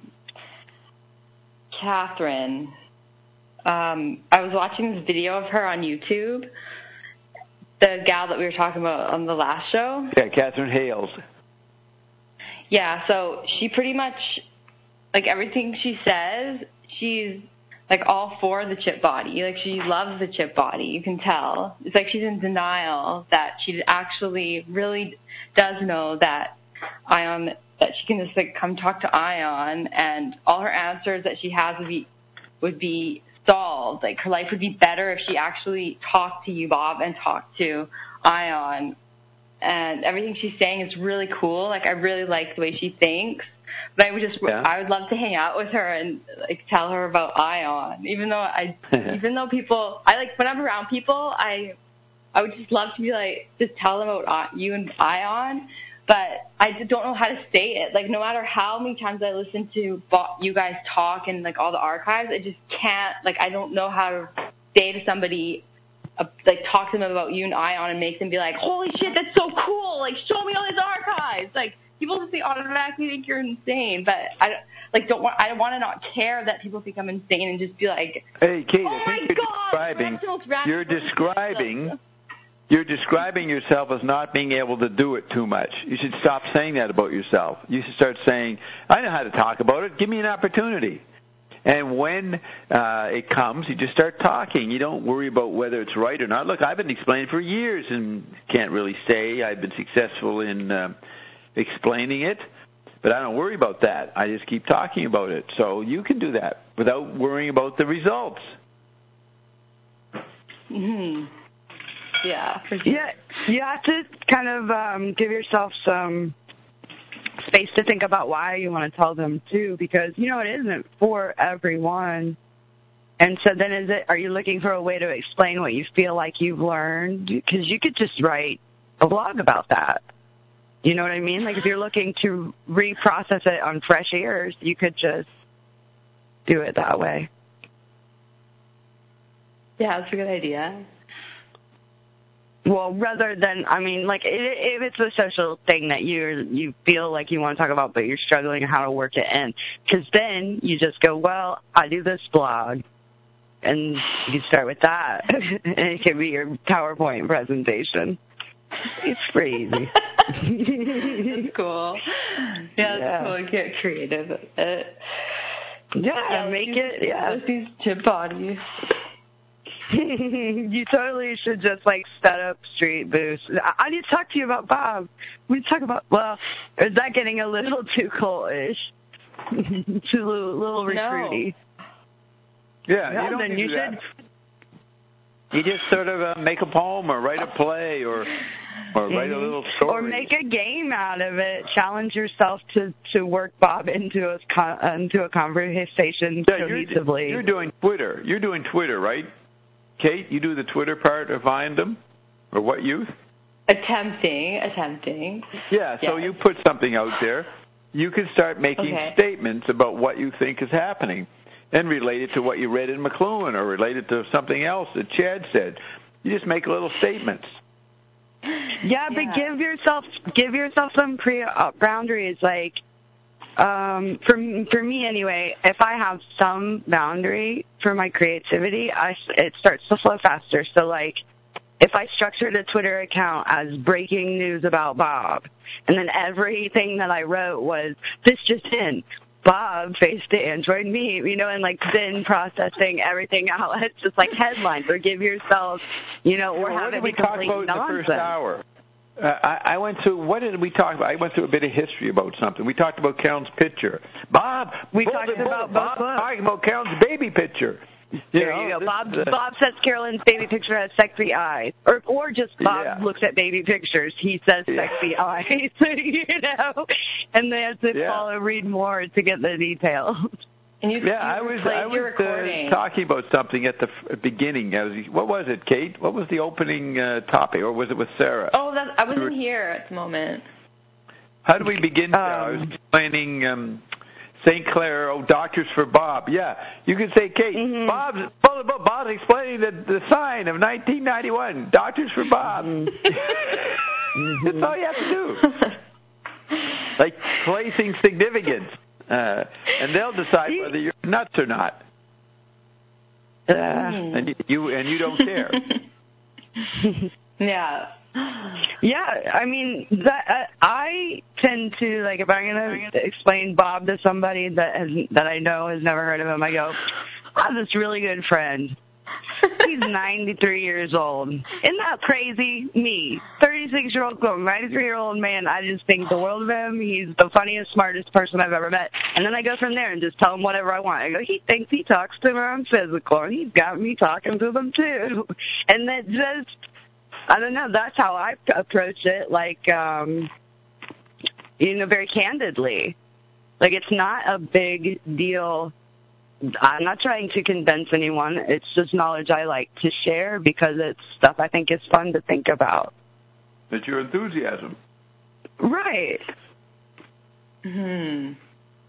Catherine. Um, I was watching this video of her on YouTube, the gal that we were talking about on the last show. Yeah, Catherine Hales. Yeah, so she pretty much, like everything she says, she's like all for the chip body. Like she loves the chip body. You can tell. It's like she's in denial that she actually really does know that Ion, that she can just like come talk to Ion and all her answers that she has would be, would be solved. Like her life would be better if she actually talked to you, Bob, and talked to Ion. And everything she's saying is really cool. Like I really like the way she thinks. But I would just, Yeah. I would love to hang out with her and like tell her about Ion. Even though I, even though people, I like when I'm around people, I, I would just love to be like, just tell them about you and Ion. But I just don't know how to say it. Like no matter how many times I listen to you guys talk and like all the archives, I just can't. Like I don't know how to say to somebody. Uh, like talk to them about you and Ion and make them be like, holy shit, that's so cool, like show me all these archives. Like people just they automatically think you're insane, but I like don't want I want to not care that people think I'm insane and just be like, Hey, Kate, oh I my think you're god, describing, that's the most random you're person. describing, you're describing yourself as not being able to do it too much. You should stop saying that about yourself. You should start saying, I know how to talk about it. Give me an opportunity. And when uh, it comes, you just start talking. You don't worry about whether it's right or not. Look, I've been explaining for years and can't really say I've been successful in uh, explaining it, but I don't worry about that. I just keep talking about it. So you can do that without worrying about the results. Mm-hmm. Yeah, for sure. Yeah, you have to kind of um, give yourself some space to think about why you want to tell them too, because you know it isn't for everyone. And so then, is it? Are you looking for a way to explain what you feel like you've learned? Because you could just write a blog about that. You know what I mean? Like if you're looking to reprocess it on fresh ears, you could just do it that way. Yeah, that's a good idea. Well, rather than, I mean, like, if it's a social thing that you you feel like you want to talk about, but you're struggling how to work it in, because then you just go, well, I do this blog, and you start with that, and it can be your PowerPoint presentation. It's pretty easy. That's cool. Yeah, that's Yeah. cool. Get creative with it. Yeah, Yeah, make let's it, do- yeah. let's do chip bodies. You totally should just like set up street booths. I, I need to talk to you about Bob. We need to talk about. Well, is that getting a little too cool-ish? Too little, little recruity. Yeah, Yeah, you don't then do you that. should. You just sort of uh, make a poem or write a play or or write a little story. Or make a game out of it. Challenge yourself to, to work Bob into a con, into a conversation Yeah, you're, cohesively. you're doing Twitter. You're doing Twitter, right? Kate, you do the Twitter part of Findem? Or what youth? Attempting, attempting. Yeah, so Yes. you put something out there. You can start making Okay. statements about what you think is happening and relate it to what you read in McLuhan or relate it to something else that Chad said. You just make little statements. Yeah, but Yeah. give yourself give yourself some pre uh, boundaries. Like, um, for for me anyway, if I have some boundary for my creativity, I it starts to flow faster. So like, if I structured a Twitter account as breaking news about Bob, and then everything that I wrote was this just in, Bob faced the Android meme, you know, and like then processing everything out. It's just like headline, forgive yourself, you know, or well, have what it did we be talk complete about in nonsense. the first hour? Uh, I, I went through, what did we talk about? I went through a bit of history about something. We talked about Kellen's picture. Bob, we both talked both about Bob both talking about Kellen's baby picture. You there know, you go. this, Bob uh, Bob says Carolyn's baby picture has sexy eyes. Or or just Bob Yeah. looks at baby pictures. He says sexy Yeah. eyes, you know. And they have to Yeah. follow read more to get the details. And you, Yeah, you I was played I your was recording. uh, talking about something at the f- beginning. I was, what was it, Kate? What was the opening uh, topic, or was it with Sarah? Oh, that, I wasn't were- here at the moment. How do we begin? Sarah? I was Um, explaining um, Saint Clair. Oh, Doctors for Bob. Yeah, you could say, Kate. Mhm. Bob's Bob's explaining the, the sign of nineteen ninety-one. Doctors for Bob. Mm-hmm. That's all you have to do. Like placing significance. Uh, and they'll decide whether you're nuts or not, Uh, and you, you and you don't care. Yeah. Yeah, I mean, that uh, I tend to, like, if I'm going to explain Bob to somebody that has, that I know has never heard of him, I go, I have this really good friend. He's ninety-three years old. Isn't that crazy? Me, thirty-six-year-old, ninety-three-year-old man, I just think the world of him. He's the funniest, smartest person I've ever met. And then I go from there and just tell him whatever I want. I go, he thinks he talks to me on physical, and he's got me talking to them, too. And that just... I don't know. That's how I approach it, like, um, you know, very candidly. Like, it's not a big deal. I'm not trying to convince anyone. It's just knowledge I like to share because it's stuff I think is fun to think about. It's your enthusiasm. Right. Hmm.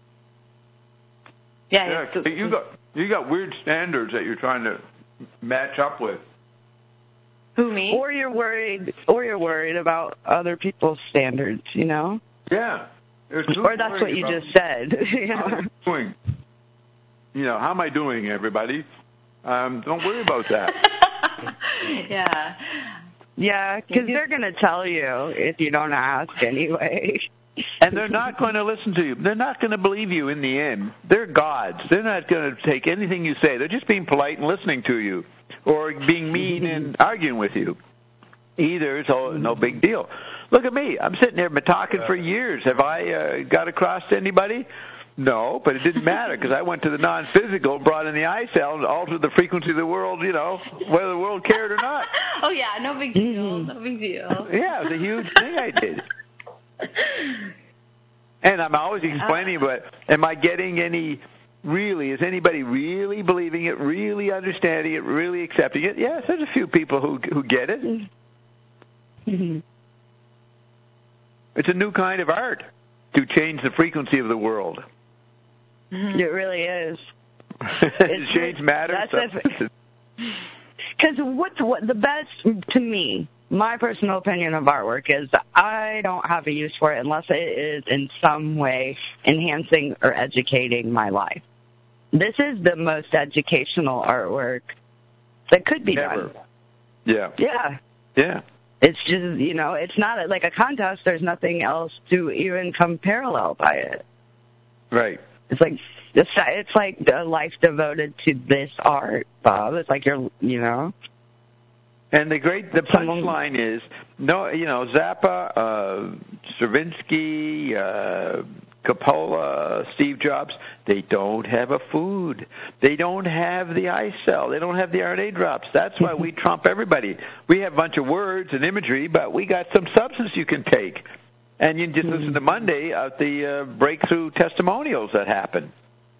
Yeah. Yeah, it's- you got you got weird standards that you're trying to match up with. Who, me? Or you're worried, or you're worried about other people's standards, you know? Yeah. There's no Or that's what worry you about just said. How Yeah. am I doing? You know, how am I doing, everybody? Um, don't worry about that. Yeah. Yeah, because they're going to tell you if you don't ask anyway. And they're not going to listen to you. They're not going to believe you in the end. They're gods. They're not going to take anything you say. They're just being polite and listening to you, or being mean and arguing with you. Either, so no big deal. Look at me. I'm sitting there been talking for years. Have I uh, got across to anybody? No, but it didn't matter because I went to the non-physical, brought in the eye cell, and altered the frequency of the world, you know, whether the world cared or not. Oh, yeah, no big deal. No big deal. Yeah, it was a huge thing I did. And I'm always explaining, but am I getting any, really, is anybody really believing it, really understanding it, really accepting it? Yes, there's a few people who who get it. Mm-hmm. It's a new kind of art to change the frequency of the world. It really is. Does change matter? Because what's what the best to me, my personal opinion of artwork is I don't have a use for it unless it is in some way enhancing or educating my life. This is the most educational artwork that could be Never. done. Yeah. Yeah. Yeah. It's just, you know, it's not like a contest. There's nothing else to even come parallel by it. Right. It's like it's, it's like a life devoted to this art, Bob. It's like you're, you know. And the great, the punchline is, no, you know, Zappa, uh, Stravinsky, uh, Coppola, Steve Jobs, they don't have a food. They don't have the eye cell. They don't have the R N A drops. That's why we trump everybody. We have a bunch of words and imagery, but we got some substance you can take. And you can just listen to Monday at the uh, breakthrough testimonials that happen.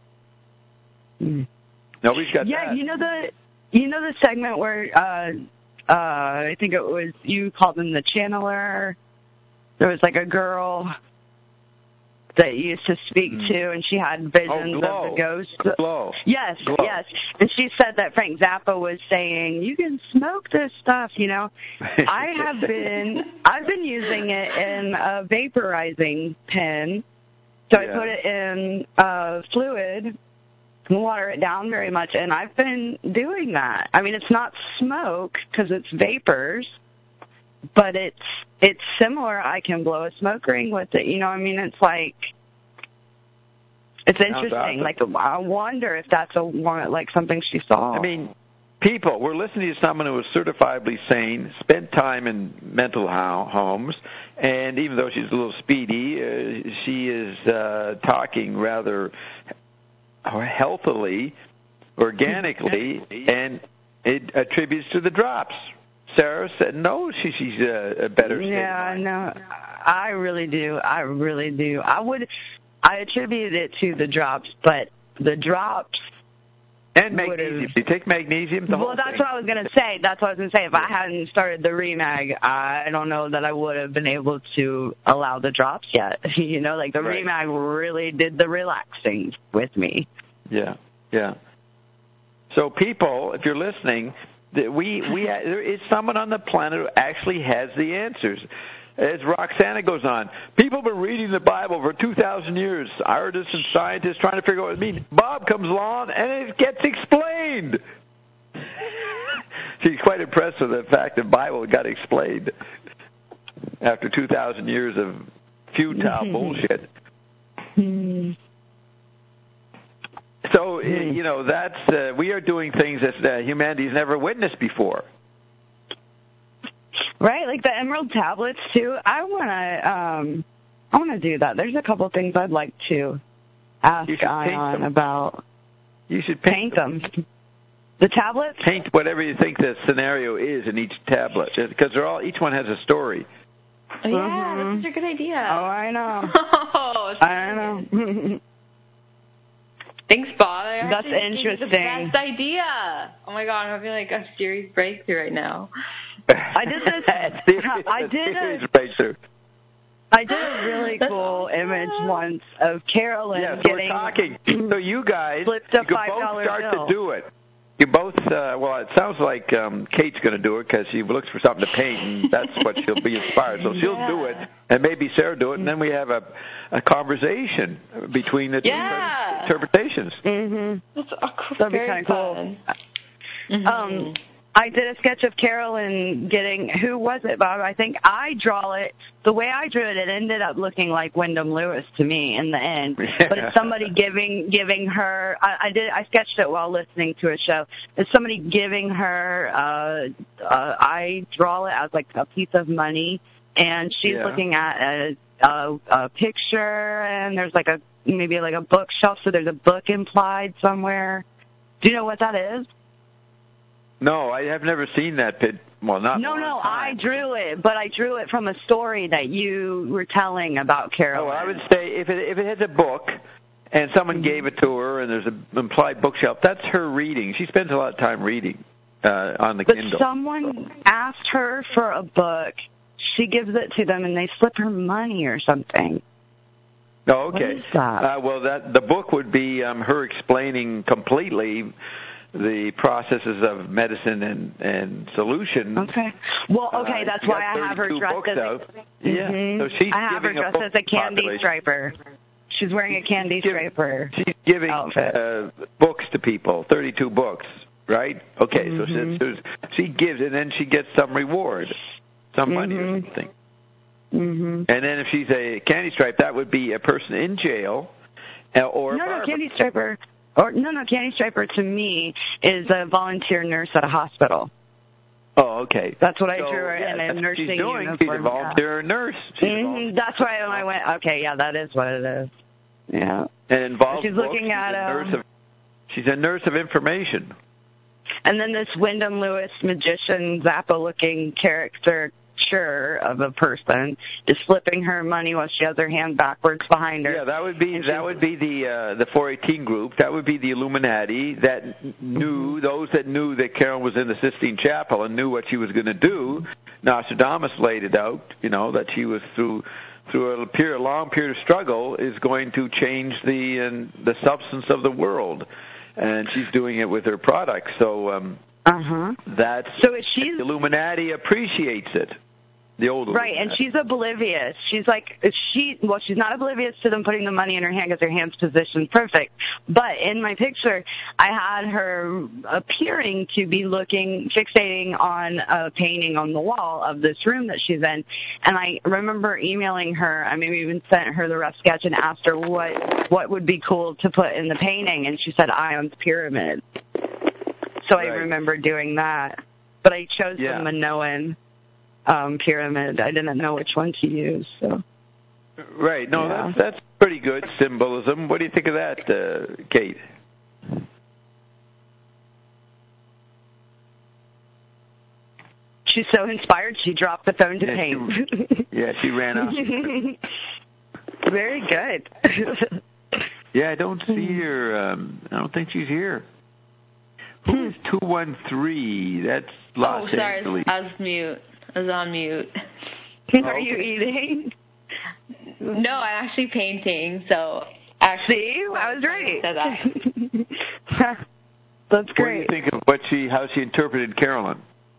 Nobody's got yeah, that. you know the, you know the segment where uh, uh, I think it was you called him the channeler. There was like a girl that you used to speak mm. to, and she had visions oh, of the ghosts. Glow. Yes, Glow. yes. And she said that Frank Zappa was saying, you can smoke this stuff, you know. I have been, I've been using it in a vaporizing pen. So yeah. I put it in uh, fluid, water it down very much, and I've been doing that. I mean, it's not smoke because it's vapors, but it's it's similar. I can blow a smoke ring with it. You know, I mean, it's like It's interesting. Awesome. Like, I wonder if that's a like something she saw. I mean, people, we're listening to someone who is certifiably sane, spent time in mental homes, and even though she's a little speedy, uh, she is uh, talking rather healthily, organically, and it attributes to the drops. Sarah said, no, she, she's a, a better state. Yeah, no, I really do. I really do. I would, I attribute it to the drops, but the drops... And magnesium. You take magnesium, the well, whole that's thing. what I was going to say. That's what I was going to say. If I hadn't started the Remag, I don't know that I would have been able to allow the drops yet. You know, like the right. Remag really did the relaxing with me. Yeah, yeah. So people, if you're listening, we we there is someone on the planet who actually has the answers. As Roxana goes on, people have been reading the Bible for two thousand years, artists and scientists trying to figure out what it means. Bob comes along, and it gets explained. She's quite impressed with the fact that the Bible got explained after two thousand years of futile bullshit. So, you know, that's uh, we are doing things that uh, humanity's never witnessed before. Right, like the Emerald Tablets too. I wanna, um, I wanna do that. There's a couple of things I'd like to ask Ion about. You should paint, paint them. them. The tablets. Paint whatever you think the scenario is in each tablet, because they're all each one has a story. Oh, yeah, mm-hmm. that's such a good idea. Oh, I know. Oh, I know. Thanks, Bob. I That's interesting. The best idea. Oh my God, I'm having like a serious breakthrough right now. I did this. I did a breakthrough. I did a really cool image once of Carolyn yeah, so getting. We're talking. So you guys, flipped a you can five dollar both start bill. to do it. You both. Uh, well, it sounds like um, Kate's going to do it because she looks for something to paint, and that's what she'll be inspired. So she'll yeah. do it, and maybe Sarah do it, and then we have a a conversation between the two yeah. interpretations. Mm-hmm. That's oh, cool. That'd Very be kind of cool. Mm-hmm. Um, I did a sketch of Carolyn getting, who was it, Bob? I think I draw it. The way I drew it, it ended up looking like Wyndham Lewis to me in the end. Yeah. But it's somebody giving giving her, I, I did, I sketched it while listening to a show. It's somebody giving her, uh, uh, I draw it as like a piece of money, and she's yeah. looking at a, a, a picture, and there's like a, maybe like a bookshelf, so there's a book implied somewhere. Do you know what that is? No, I have never seen that pit. Well, not No, no, time. I drew it, but I drew it from a story that you were telling about Carolyn. Oh, I would say if it if it has a book and someone mm-hmm. gave it to her and there's an implied bookshelf, that's her reading. She spends a lot of time reading uh, on the but Kindle. But someone so. asked her for a book. She gives it to them, and they slip her money or something. Oh, okay. What is that? Uh, well, that the book would be um, her explaining completely the processes of medicine and, and solution. Okay. Well, okay, that's uh, why I have her dressed as a, yeah. mm-hmm. so she's I have her dressed as a candy striper. She's wearing a candy she's striper. She's giving uh, books to people, thirty-two books, right? Okay, mm-hmm. so she, she gives, and then she gets some reward, some mm-hmm. money or something. Mm-hmm. And then if she's a candy stripe, that would be a person in jail or no, a no, candy striper. Or no, no, candy striper to me is a volunteer nurse at a hospital. Oh, okay. That's what I so, drew her yeah, in a nursing she's doing. uniform. She's a volunteer yeah. nurse. Mm-hmm. That's why when I went, okay, yeah, that is what it is. Yeah. And involved. She's looking she's at a um, nurse of, she's a nurse of information. And then this Wyndham Lewis magician Zappa-looking caricature of a person is flipping her money while she has her hand backwards behind her. Yeah, that would be that would be the uh, the four eighteen group. That would be the Illuminati that knew mm-hmm. those that knew that Carol was in the Sistine Chapel and knew what she was going to do. Nostradamus laid it out, you know, that she was through through a period, a long period of struggle is going to change the uh, the substance of the world, and she's doing it with her products. So um, uh-huh. that's so if she's the Illuminati appreciates it. The older Right, and she's oblivious. She's like, she, well, she's not oblivious to them putting the money in her hand because her hand's positioned perfect. But in my picture, I had her appearing to be looking, fixating on a painting on the wall of this room that she's in. And I remember emailing her, I maybe even sent her the rough sketch and asked her what, what would be cool to put in the painting. And she said, Ion's pyramid. So right. I remember doing that. But I chose yeah. the Minoan um, pyramid. I didn't know which one to use. So. Right. No, yeah. that's, that's pretty good symbolism. What do you think of that, uh, Kate? She's so inspired, she dropped the phone to yeah, paint. She, yeah, she ran off. Very good. Yeah, I don't see her. Um, I don't think she's here. Who is two one three? That's Los Oh, sorry. Angeles. I was mute. I was on mute. Are you eating? No, I'm actually painting, so actually. See? I was right. Said that. That's great. What do you think of what she, how she interpreted Carolyn?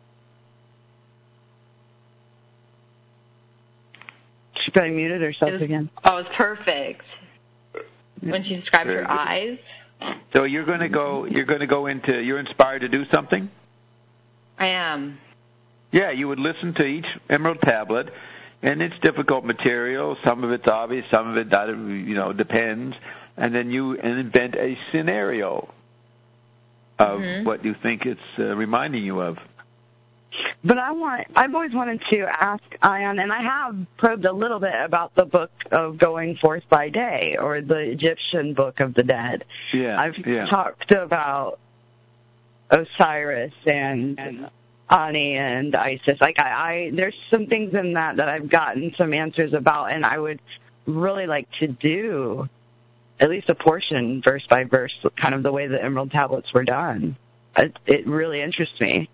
She probably muted herself it was, again. Oh, it was perfect. When she described Very her good. eyes. So you're going to go. You're going to go into. You're inspired to do something. I am. Yeah, you would listen to each emerald tablet, and it's difficult material. Some of it's obvious. Some of it, you know, depends. And then you invent a scenario of mm-hmm. what you think it's uh, reminding you of. But I want, I've always wanted to ask Ion, and I have probed a little bit about the book of Going Forth by Day, or the Egyptian Book of the Dead. Yeah, I've yeah. talked about Osiris and, and Ani and Isis. Like I, I, there's some things in that that I've gotten some answers about, and I would really like to do at least a portion, verse by verse, kind of the way the Emerald Tablets were done. It, it really interests me.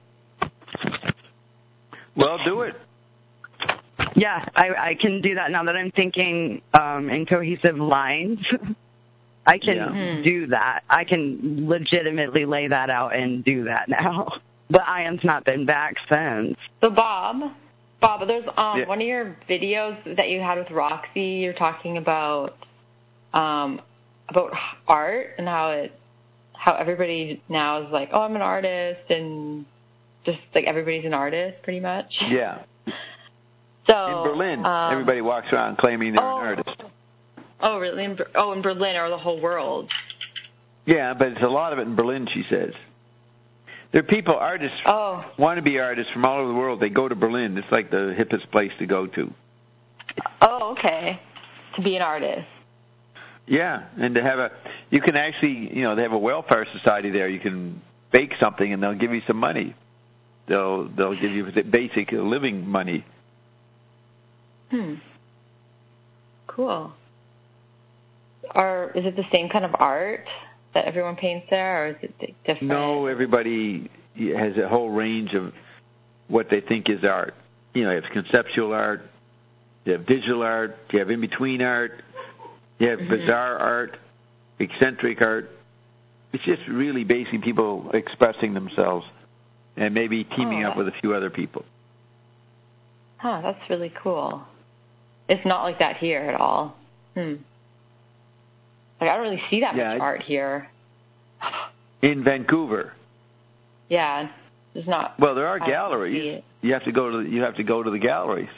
Well, do it. Yeah, I, I can do that now that I'm thinking um, in cohesive lines. I can yeah. do that. I can legitimately lay that out and do that now. But Ion's not been back since. So, Bob, Bob, there's um, yeah. one of your videos that you had with Roxy. You're talking about um, about art and how it how everybody now is like, oh, I'm an artist, and just like everybody's an artist, pretty much. Yeah. So in Berlin, um, everybody walks around claiming they're oh, an artist. Oh, really? In, oh, in Berlin or the whole world? Yeah, but it's a lot of it in Berlin, she says. There are people, artists, oh. wannabe artists from all over the world. They go to Berlin. It's like the hippest place to go to. Oh, okay. To be an artist. Yeah, and to have a, you can actually, you know, they have a welfare society there. You can bake something and they'll give you some money. They'll they'll give you basic living money. Hmm. Cool. Are is it the same kind of art that everyone paints there, or is it different? No, everybody has a whole range of what they think is art. You know, you have conceptual art, you have digital art, you have in-between art, you have mm-hmm. bizarre art, eccentric art. It's just really basically people expressing themselves and maybe teaming oh, up with a few other people. Huh, that's really cool. It's not like that here at all. Hmm. Like, I don't really see that yeah, much art here. In Vancouver. Yeah, there's not. Well, there are galleries. You have to go to the, you have to go to the galleries.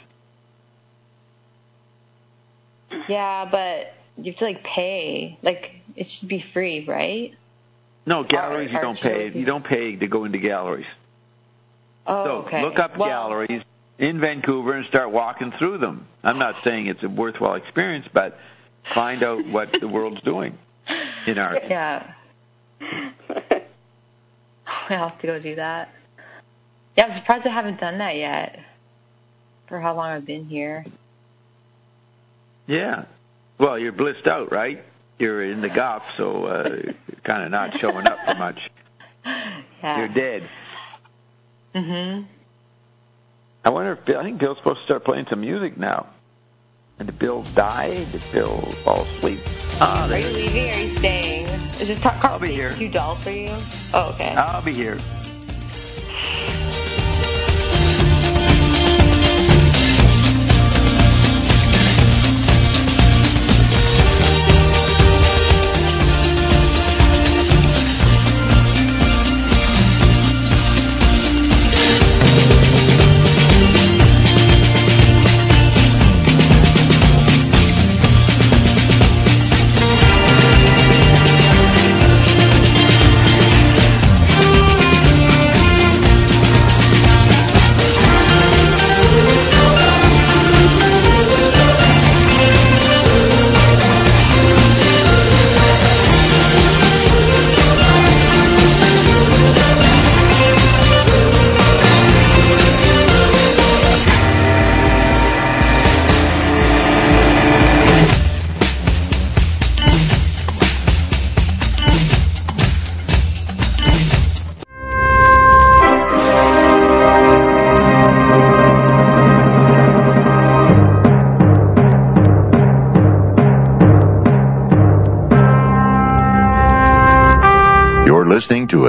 Yeah, but you have to like pay. Like, it should be free, right? No, galleries art, you don't pay. You don't pay to go into galleries. Oh, so okay. Look up well, galleries in Vancouver and start walking through them. I'm not saying it's a worthwhile experience, but find out what the world's doing in art. Yeah. I'll have to go do that. Yeah, I'm surprised I haven't done that yet for how long I've been here. Yeah. Well, you're blissed out, right? You're in the golf, so uh, you're kind of not showing up for much. Yeah. You're dead. Mm-hmm. I wonder if Bill, I think Bill's supposed to start playing some music now. And did Bill die? Did Bill fall asleep? Ah, are you leaving or are you staying? Is this car- I'll be here. too dull for you? Oh, okay. I'll be here.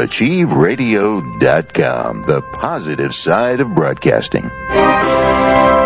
Achieve Radio dot com, the positive side of broadcasting.